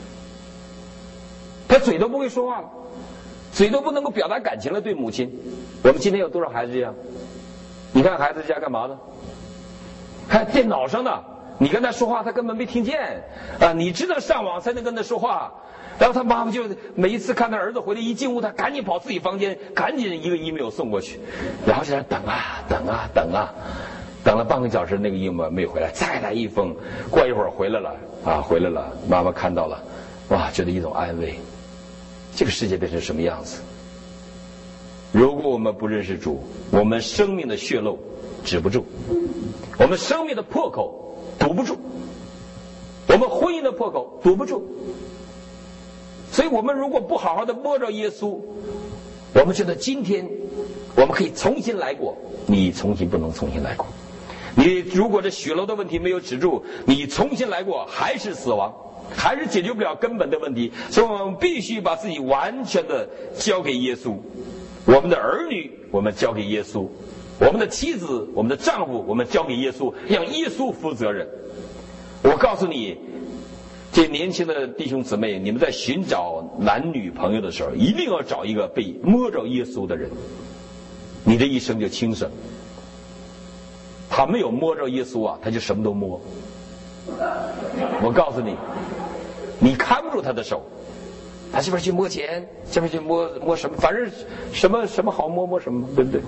他嘴都不会说话了，嘴都不能够表达感情了，对母亲。我们今天有多少孩子这样？你看孩子在家干嘛呢？看电脑上呢，你跟他说话，他根本没听见啊！你只能上网才能跟他说话。然后他妈妈就每一次看他儿子回来一进屋，他赶紧跑自己房间，赶紧一个 email 送过去，然后在那等啊等啊等啊， 等了半个小时，那个婴儿没回来，再来一封，过一会儿回来了啊，回来了，妈妈看到了，哇，觉得一种安慰。这个世界变成什么样子？如果我们不认识主，我们生命的血漏止不住，我们生命的破口堵不住，我们婚姻的破口堵不住。所以我们如果不好好的摸着耶稣，我们觉得今天我们可以重新来过，你重新不能重新来过。你如果这血漏的问题没有止住，你重新来过还是死亡，还是解决不了根本的问题。所以我们必须把自己完全的交给耶稣，我们的儿女我们交给耶稣，我们的妻子我们的丈夫我们交给耶稣，让耶稣负责任。我告诉你，这年轻的弟兄姊妹，你们在寻找男女朋友的时候，一定要找一个被摸着耶稣的人，你的一生就轻省。他没有摸着耶稣啊，他就什么都摸。我告诉你，你看不住他的手，他这边去摸钱，这边去摸摸什么，反正什么什么好摸摸什么，对不对？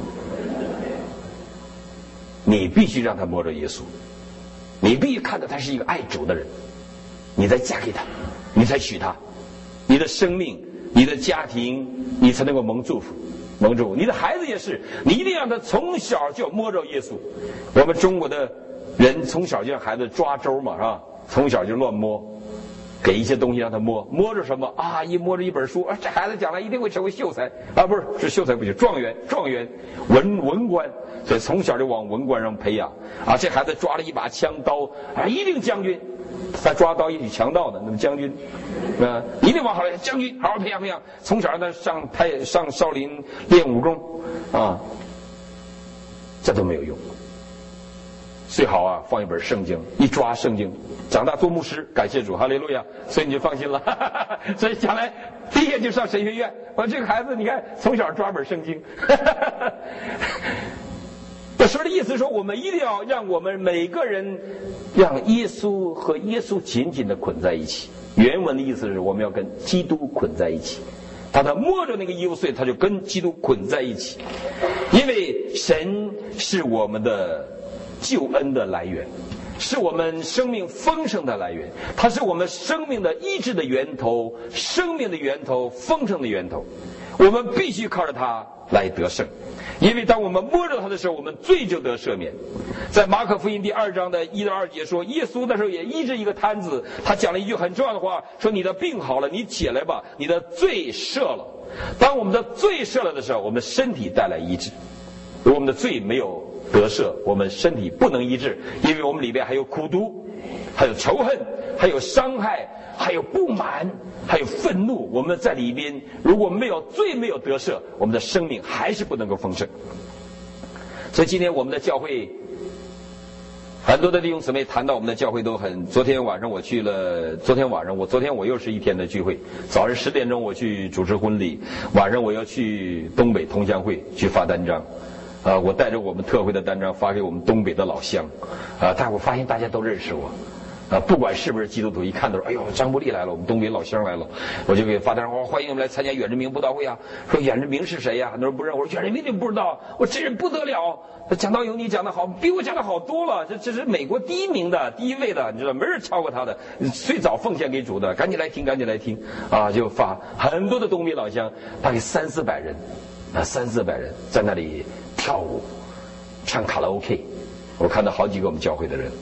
你必须让他摸着耶稣，你必须看到他是一个爱主的人，你再嫁给他，你才娶他，你的生命，你的家庭，你才能够蒙祝福。蒙住你的孩子也是，你一定让他从小就摸着耶稣。我们中国的人从小就让孩子抓周嘛，是吧？从小就乱摸，给一些东西让他摸，摸着什么啊？一摸着一本书啊，这孩子将来一定会成为秀才啊，不是是秀才不行，状元、状元、文文官，所以从小就往文官上培养啊。这孩子抓了一把枪刀啊，一定将军。他抓刀一起强盗的，那么将军，啊，一定往好来，将军好好培养培养，从小让他上太上少林练武功，啊，这都没有用。最好啊，放一本圣经，一抓圣经，长大做牧师，感谢主，哈利路亚，所以你就放心了，哈哈哈，所以将来毕业就上神学院。我这个孩子，你看从小抓本圣经，哈哈哈。我说的意思说，我们一定要让我们每个人让耶稣和耶稣紧紧的捆在一起。原文的意思是我们要跟基督捆在一起。当他摸着那个衣服碎，他就跟基督捆在一起。因为神是我们的救恩的来源，是我们生命丰盛的来源，它是我们生命的医治的源头，生命的源头，丰盛的源头。我们必须靠着它来得胜，因为当我们摸着它的时候，我们罪就得赦免。在马可福音第二章的一到二节说，耶稣那时候也医治一个瘫子，他讲了一句很重要的话，说你的病好了，你起来吧，你的罪赦了。当我们的罪赦了的时候，我们身体带来医治。如果我们的罪没有得赦，我们身体不能医治，因为我们里边还有苦毒，还有仇恨，还有伤害，还有不满，还有愤怒。我们在里边如果没有罪没有得赦，我们的生命还是不能够丰盛。所以今天我们的教会很多的弟兄姊妹谈到我们的教会都很，昨天晚上我去了，昨天晚上我昨天我又是一天的聚会，早上十点钟我去主持婚礼，晚上我要去东北同乡会去发单张。啊，我带着我们特会的单张发给我们东北的老乡，啊，但我发现大家都认识我，啊，不管是不是基督徒，一看都说，哎呦，张伯利来了，我们东北老乡来了，我就给发单张，我说欢迎我们来参加远志明布道会啊。说远志明是谁呀、啊？很多人不认，我说远志明你不知道，我这人不得了，讲道有你讲的好，比我讲的好多了，这这是美国第一名的，第一位的，你知道，没人超过他的，最早奉献给主的，赶紧来听，赶紧来听，啊，就发很多的东北老乡，大概三四百人，啊，三四百人在那里跳舞，唱卡拉 OK， 我看到好几个我们教会的人，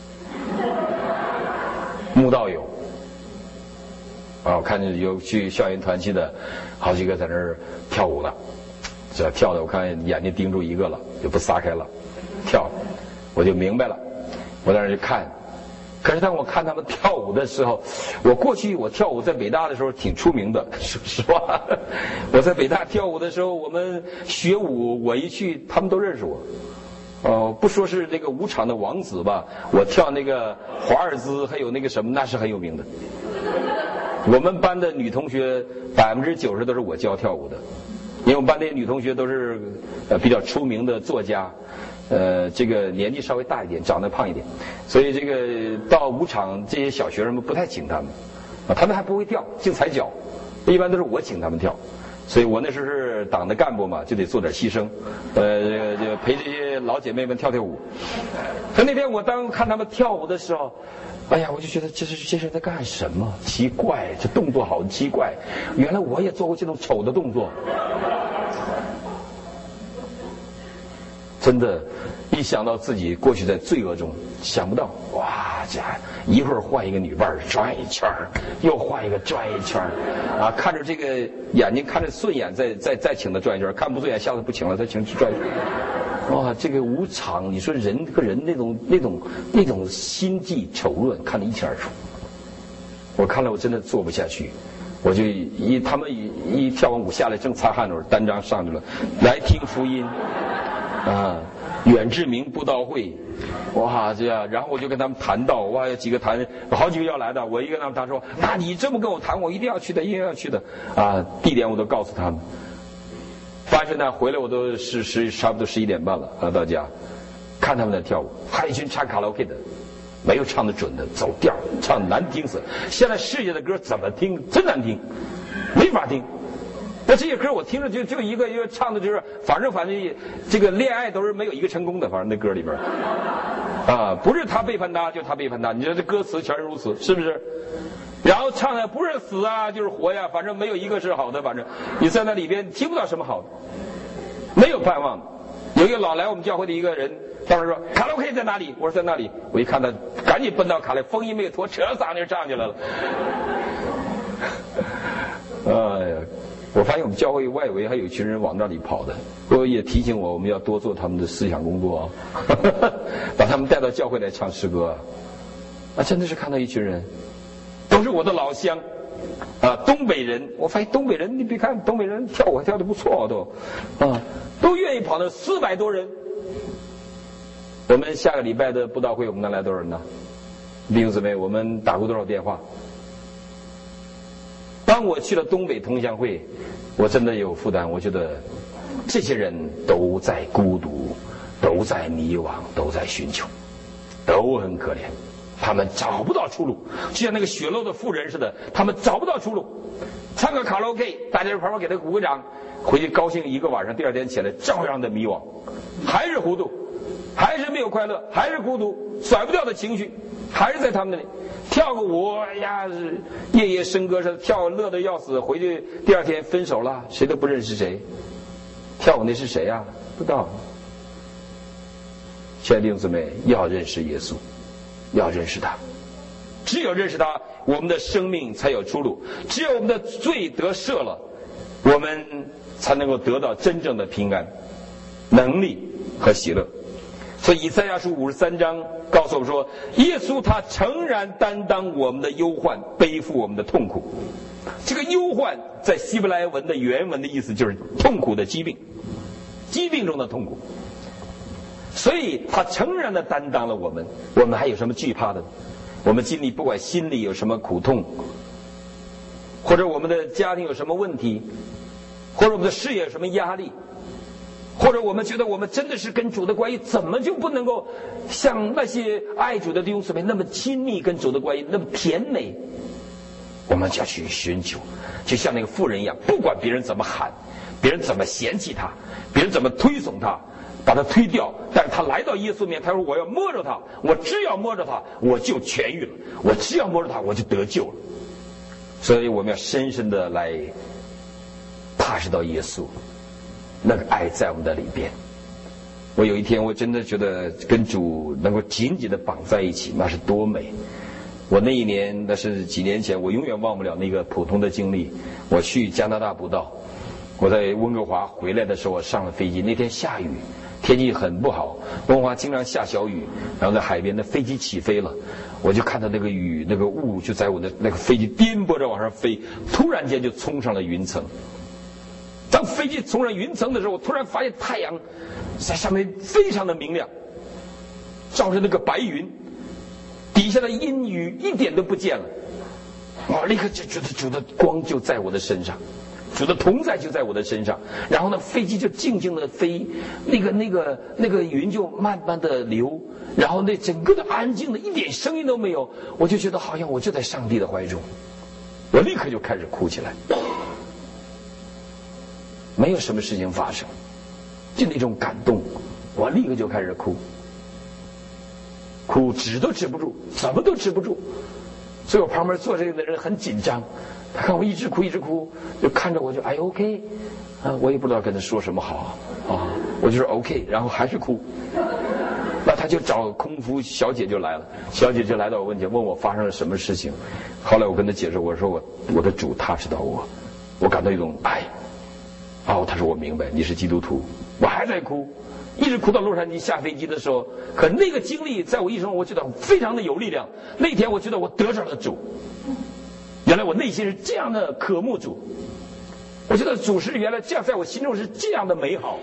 慕道友，啊，我看见有去校园团契的，好几个在那儿跳舞的，这跳的我看眼睛盯住一个了，就不撒开了，跳，我就明白了，我在那儿就看。可是当我看他们跳舞的时候，我过去我跳舞在北大的时候挺出名的，说实话，我在北大跳舞的时候，我们学舞，我一去他们都认识我。哦、呃，不说是这个舞场的王子吧，我跳那个华尔兹还有那个什么，那是很有名的。我们班的女同学百分之九十都是我教跳舞的，因为我们班那些女同学都是呃比较出名的作家。呃，这个年纪稍微大一点，长得胖一点，所以这个到舞场这些小学生们不太请他们，啊，他们还不会跳，净踩脚，一般都是我请他们跳， 所以我那时候是党的干部嘛，就得做点牺牲，呃，就陪这些老姐妹们跳跳舞。可那天我当看他们跳舞的时候，哎呀，我就觉得这是这是在干什么？奇怪，这动作好奇怪，原来我也做过这种丑的动作。真的，一想到自己过去在罪恶中，想不到，哇，这一会儿换一个女伴转一圈又换一个转一圈啊，看着这个眼睛看着顺眼，再再再请他转一圈，看不顺眼，下次不请了，再请转一圈。哇，这个无常，你说人和人那种那种那种心计丑恶，看得一清二楚。我看了，我真的做不下去。我就一他们一一跳完舞下来，正擦汗的时候，单张上去了，来听福音。啊，远志明布道会，哇，这样，然后我就跟他们谈到，哇，有几个谈，好几个要来的，我一个跟他们谈说，那你这么跟我谈，我一定要去的，一定要去的，啊，地点我都告诉他们。发现呢，回来我都是十差不多十一点半了啊，到家，看他们在跳舞，还有一群唱卡拉 OK 的，没有唱的准的，走调，唱难听死了。现在世界的歌怎么听，真难听，没法听。那这些歌我听着就就一个一个唱的就是，反正反正这个恋爱都是没有一个成功的，反正那歌里边，啊，不是他背叛他，就他背叛他，你说这歌词全是如此，是不是？然后唱的不是死啊就是活呀，反正没有一个是好的，反正你在那里边听不到什么好的，没有盼望。有一个老来我们教会的一个人，当时说卡拉 OK 在哪里？我说在那里。我一看他赶紧奔到卡拉，风衣没有脱，扯嗓子就唱起来了。哎呀！我发现我们教会外围还有一群人往那里跑的，不过也提醒我，我们要多做他们的思想工作啊，把他们带到教会来唱诗歌啊！啊，真的是看到一群人，都是我的老乡啊，东北人。我发现东北人，你别看东北人跳舞跳得不错、啊、都，啊，都愿意跑那四百多人。我们下个礼拜的布道会，我们能来多少人呢？弟兄姊妹，我们打过多少电话？当我去了东北同乡会，我真的有负担。我觉得这些人都在孤独，都在迷惘，都在寻求，都很可怜，他们找不到出路，就像那个血漏的妇人似的，他们找不到出路。唱个卡拉 OK， 大家旁边给他鼓个掌，回去高兴一个晚上，第二天起来照样的迷惘，还是糊涂，还是没有快乐，还是孤独，甩不掉的情绪，还是在他们那里。跳个舞，哎呀，夜夜笙歌似的跳，乐得要死。回去第二天分手了，谁都不认识谁。跳舞那是谁呀、啊？不知道。亲爱的弟兄姊妹，要认识耶稣，要认识他。只有认识他，我们的生命才有出路。只有我们的罪得赦了，我们才能够得到真正的平安、能力和喜乐。所以以赛亚书五十三章告诉我们说，耶稣他诚然担当我们的忧患，背负我们的痛苦。这个忧患在希伯来文的原文的意思就是痛苦的疾病，疾病中的痛苦。所以他诚然的担当了我们，我们还有什么惧怕的？我们经历不管心里有什么苦痛，或者我们的家庭有什么问题，或者我们的事业有什么压力，或者我们觉得我们真的是跟主的关系怎么就不能够像那些爱主的弟兄姊妹那么亲密，跟主的关系那么甜美，我们就要去寻求，就像那个妇人一样，不管别人怎么喊，别人怎么嫌弃他，别人怎么推崇他，把他推掉，但是他来到耶稣面前，他说我要摸着他，我只要摸着他我就痊愈了，我只要摸着他我就得救了。所以我们要深深的来踏实到耶稣，那个爱在我们的里边。我有一天我真的觉得跟主能够紧紧的绑在一起，那是多美。我那一年，那是几年前，我永远忘不了那个普通的经历。我去加拿大布道，我在温哥华回来的时候，我上了飞机，那天下雨，天气很不好，温哥华经常下小雨，然后在海边的飞机起飞了，我就看到那个雨那个雾就在我的那个飞机颠簸着往上飞，突然间就冲上了云层。当飞机冲上云层的时候，我突然发现太阳在上面非常的明亮，照着那个白云，底下的阴雨一点都不见了。我立刻就觉得主的光就在我的身上，主的同在就在我的身上。然后呢，飞机就静静的飞，那个那个那个云就慢慢的流，然后那整个的安静的一点声音都没有，我就觉得好像我就在上帝的怀中。我立刻就开始哭起来。 没有什么事情发生，就那种感动，我立刻就开始哭，哭止都止不住，怎么都止不住。所以我旁边坐这个的人很紧张，他看我一直哭一直哭，就看着我就哎 OK， 啊，我也不知道跟他说什么好啊，我就说 OK， 然后还是哭。那他就找空服小姐就来了，小姐就来到我面前问我发生了什么事情。后来我跟他解释，我说我我的主他知道我，我感到一种爱。哦，他说我明白你是基督徒，我还在哭，一直哭到洛杉矶下飞机的时候。可那个经历在我一生中我觉得非常的有力量。那天我觉得我得着了主，原来我内心是这样的渴慕主，我觉得主是原来这样在我心中是这样的美好。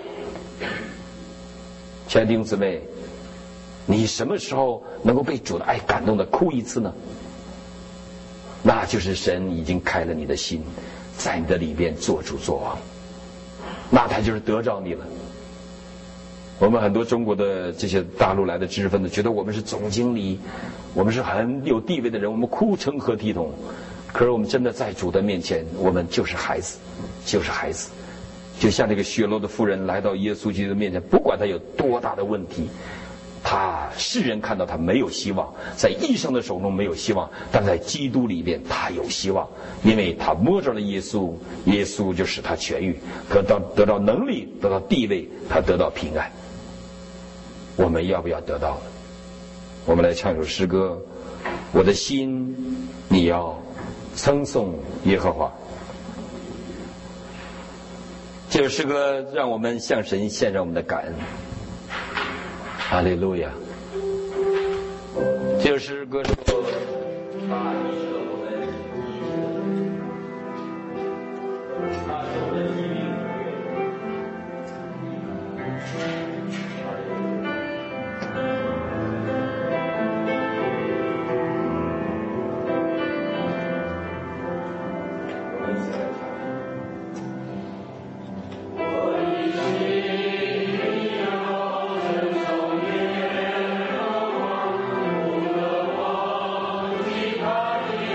亲爱的弟兄姊妹，你什么时候能够被主的爱感动的哭一次呢？那就是神已经开了你的心，在你的里边做主做王，那他就是得着你了。我们很多中国的这些大陆来的知识分子觉得我们是总经理，我们是很有地位的人，我们哭成何体统？可是我们真的在主的面前，我们就是孩子，就是孩子。就像这个血漏的妇人来到耶稣基督的面前，不管他有多大的问题，他世人看到他没有希望，在医生的手中没有希望，但在基督里边他有希望，因为他摸着了耶稣，耶稣就使他痊愈，得到得到能力，得到地位，他得到平安。我们要不要得到呢？我们来唱一首诗歌，我的心你要称颂耶和华。这首诗歌让我们向神献上我们的感恩。哈利路亚！这首诗歌是说他医治了我们，他使我们疾病我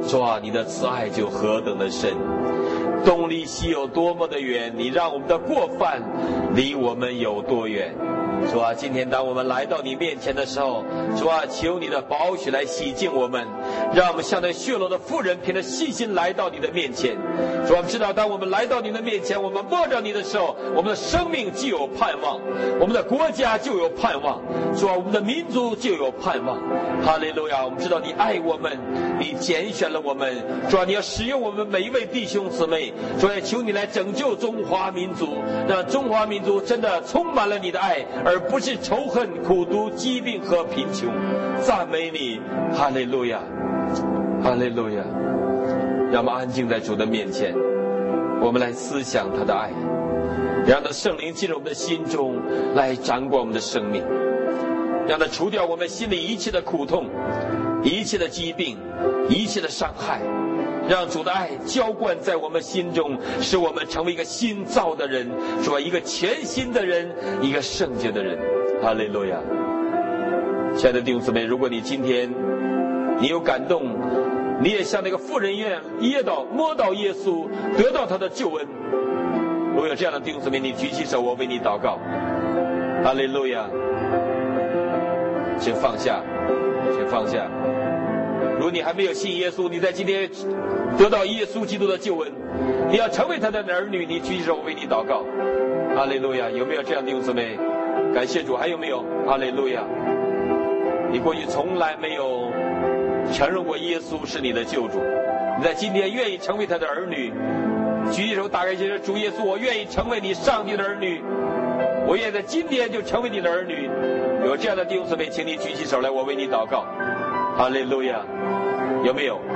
主啊，你的慈爱就何等的深，东离西有多么的远，你让我们的过犯离我们有多远。主啊，今天当我们来到你面前的时候，主啊，求你的宝血来洗净我们，让我们像那血漏的妇人凭着信心来到你的面前。主啊，我们知道当我们来到你的面前，我们摸着你的时候，我们的生命就有盼望，我们的国家就有盼望，主啊，我们的民族就有盼望。哈利路亚！我们知道你爱我们，你拣选了我们，主啊，你要使用我们每一位弟兄姊妹，主啊，求你来拯救中华民族，让中华民族真的充满了你的爱，而不是仇恨、苦毒、疾病和贫穷。赞美你，哈利路亚，哈利路亚！让我们安静在主的面前，我们来思想他的爱，让他圣灵进入我们的心中，来掌管我们的生命，让他除掉我们心里一切的苦痛、一切的疾病、一切的伤害，让主的爱浇灌在我们心中，使我们成为一个新造的人，说一个全新的人，一个圣洁的人。哈利路亚！亲爱的弟兄姊妹，如果你今天你有感动，你也像那个妇人一样噎到摸到耶稣，得到他的救恩，如果有这样的弟兄姊妹，你举起手，我为你祷告。哈利路亚！请放下，请放下。如果你还没有信耶稣，你在今天得到耶稣基督的救恩，你要成为他的儿女，你举起手，我为你祷告。哈利路亚！有没有这样的弟兄姊妹？感谢主。还有没有？哈利路亚！你过去从来没有承认过耶稣是你的救主，你在今天愿意成为他的儿女，举起手，打开心说：主耶稣，我愿意成为你上帝的儿女，我愿意在今天就成为你的儿女。有这样的弟兄姊妹，请你举起手来，我为你祷告。哈利路亚！有没有？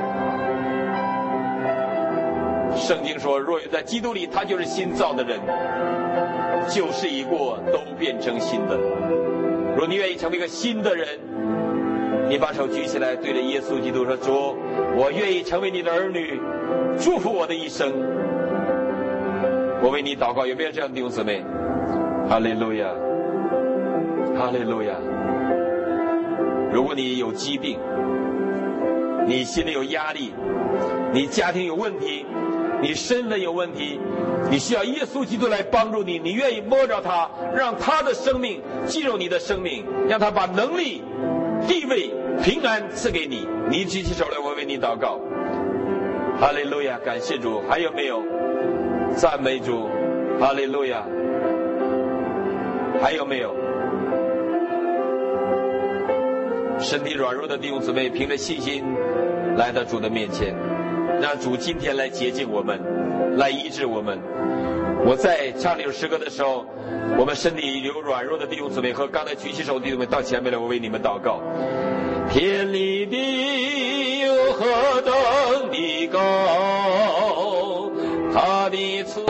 圣经说，若有在基督里，他就是新造的人，旧事已过，都变成新的。如果你愿意成为一个新的人，你把手举起来，对着耶稣基督说：主，我愿意成为你的儿女，祝福我的一生。我为你祷告。有没有这样的弟兄姊妹？哈利路亚，哈利路亚！如果你有疾病，你心里有压力，你家庭有问题，你身份有问题，你需要耶稣基督来帮助你，你愿意摸着他，让他的生命进入你的生命，让他把能力、地位、平安赐给你。你举起手来，我为你祷告。哈利路亚！感谢主。还有没有？赞美主。哈利路亚！还有没有？身体软弱的弟兄姊妹，凭着信心来到主的面前，让主今天来洁净我们，来医治我们。我在唱这首诗歌的时候，我们身体有软弱的弟兄姊妹和刚才举起手的弟兄姊妹到前面来，我为你们祷告。天里的有何等的高，他的慈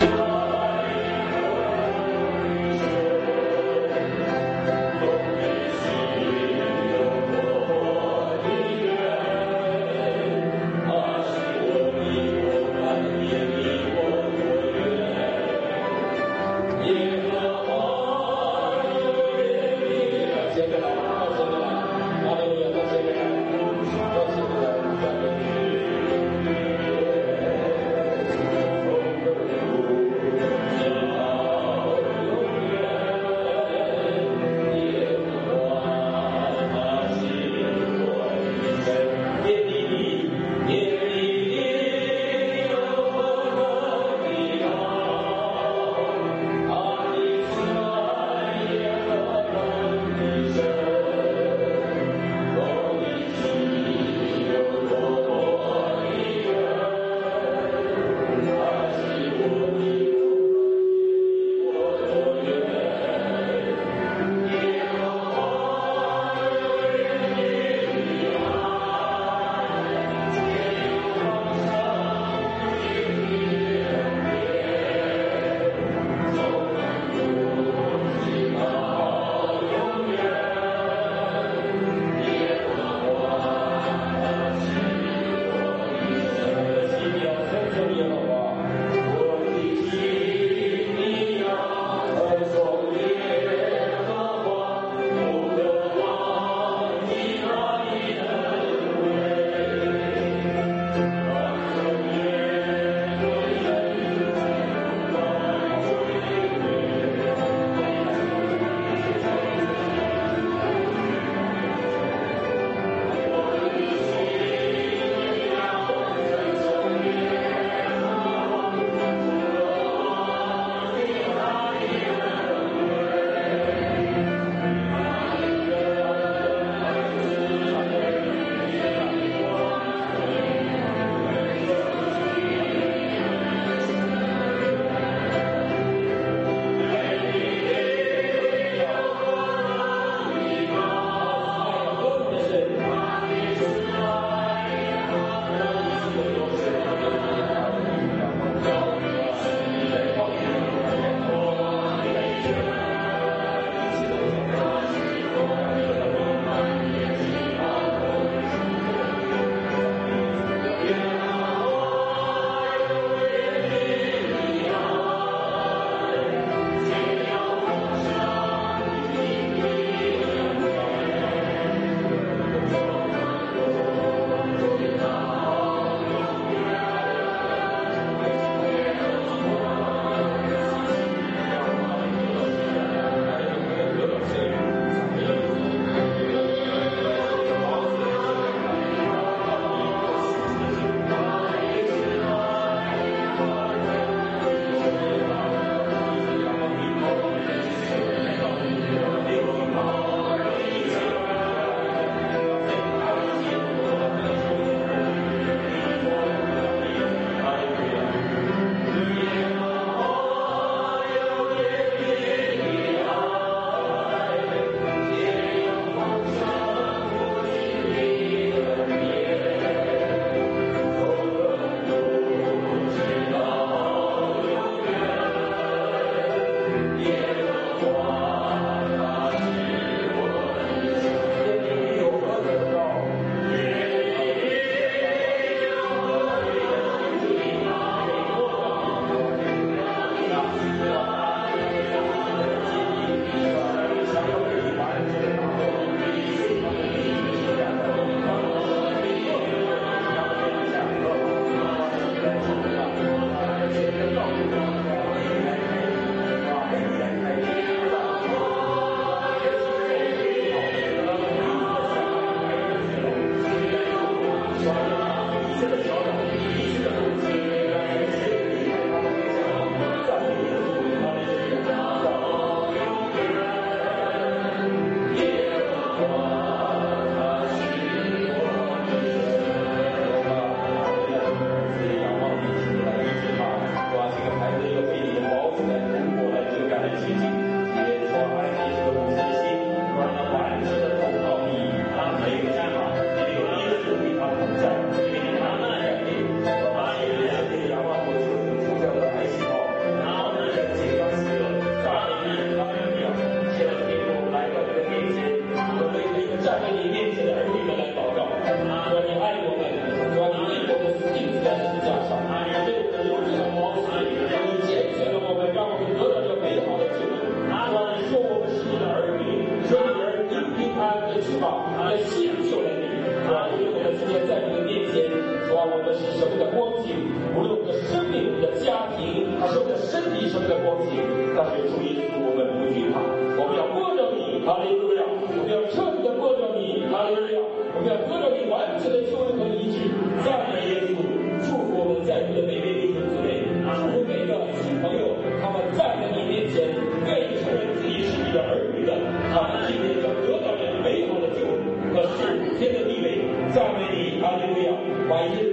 翅膀，来拯救了你。主啊，无论我们今天在你的面前，主啊，我们是什么的光景，无论我们的生命、我们的家庭、什么的身体、什么的光景，但是主耶稣，我们不惧怕，我们要摸着你，哈利路亚，我们要彻底的摸着你，哈利路亚，我们要得着你完全的救恩和医治。赞美耶稣，祝福我们在座的每位弟兄姊妹，祝福每个新朋友，他们站在你面前，愿意承认自己是你的儿女的，他们今天要得到你美好的救恩和属天的地位。赞美你，哈利路亚，把一切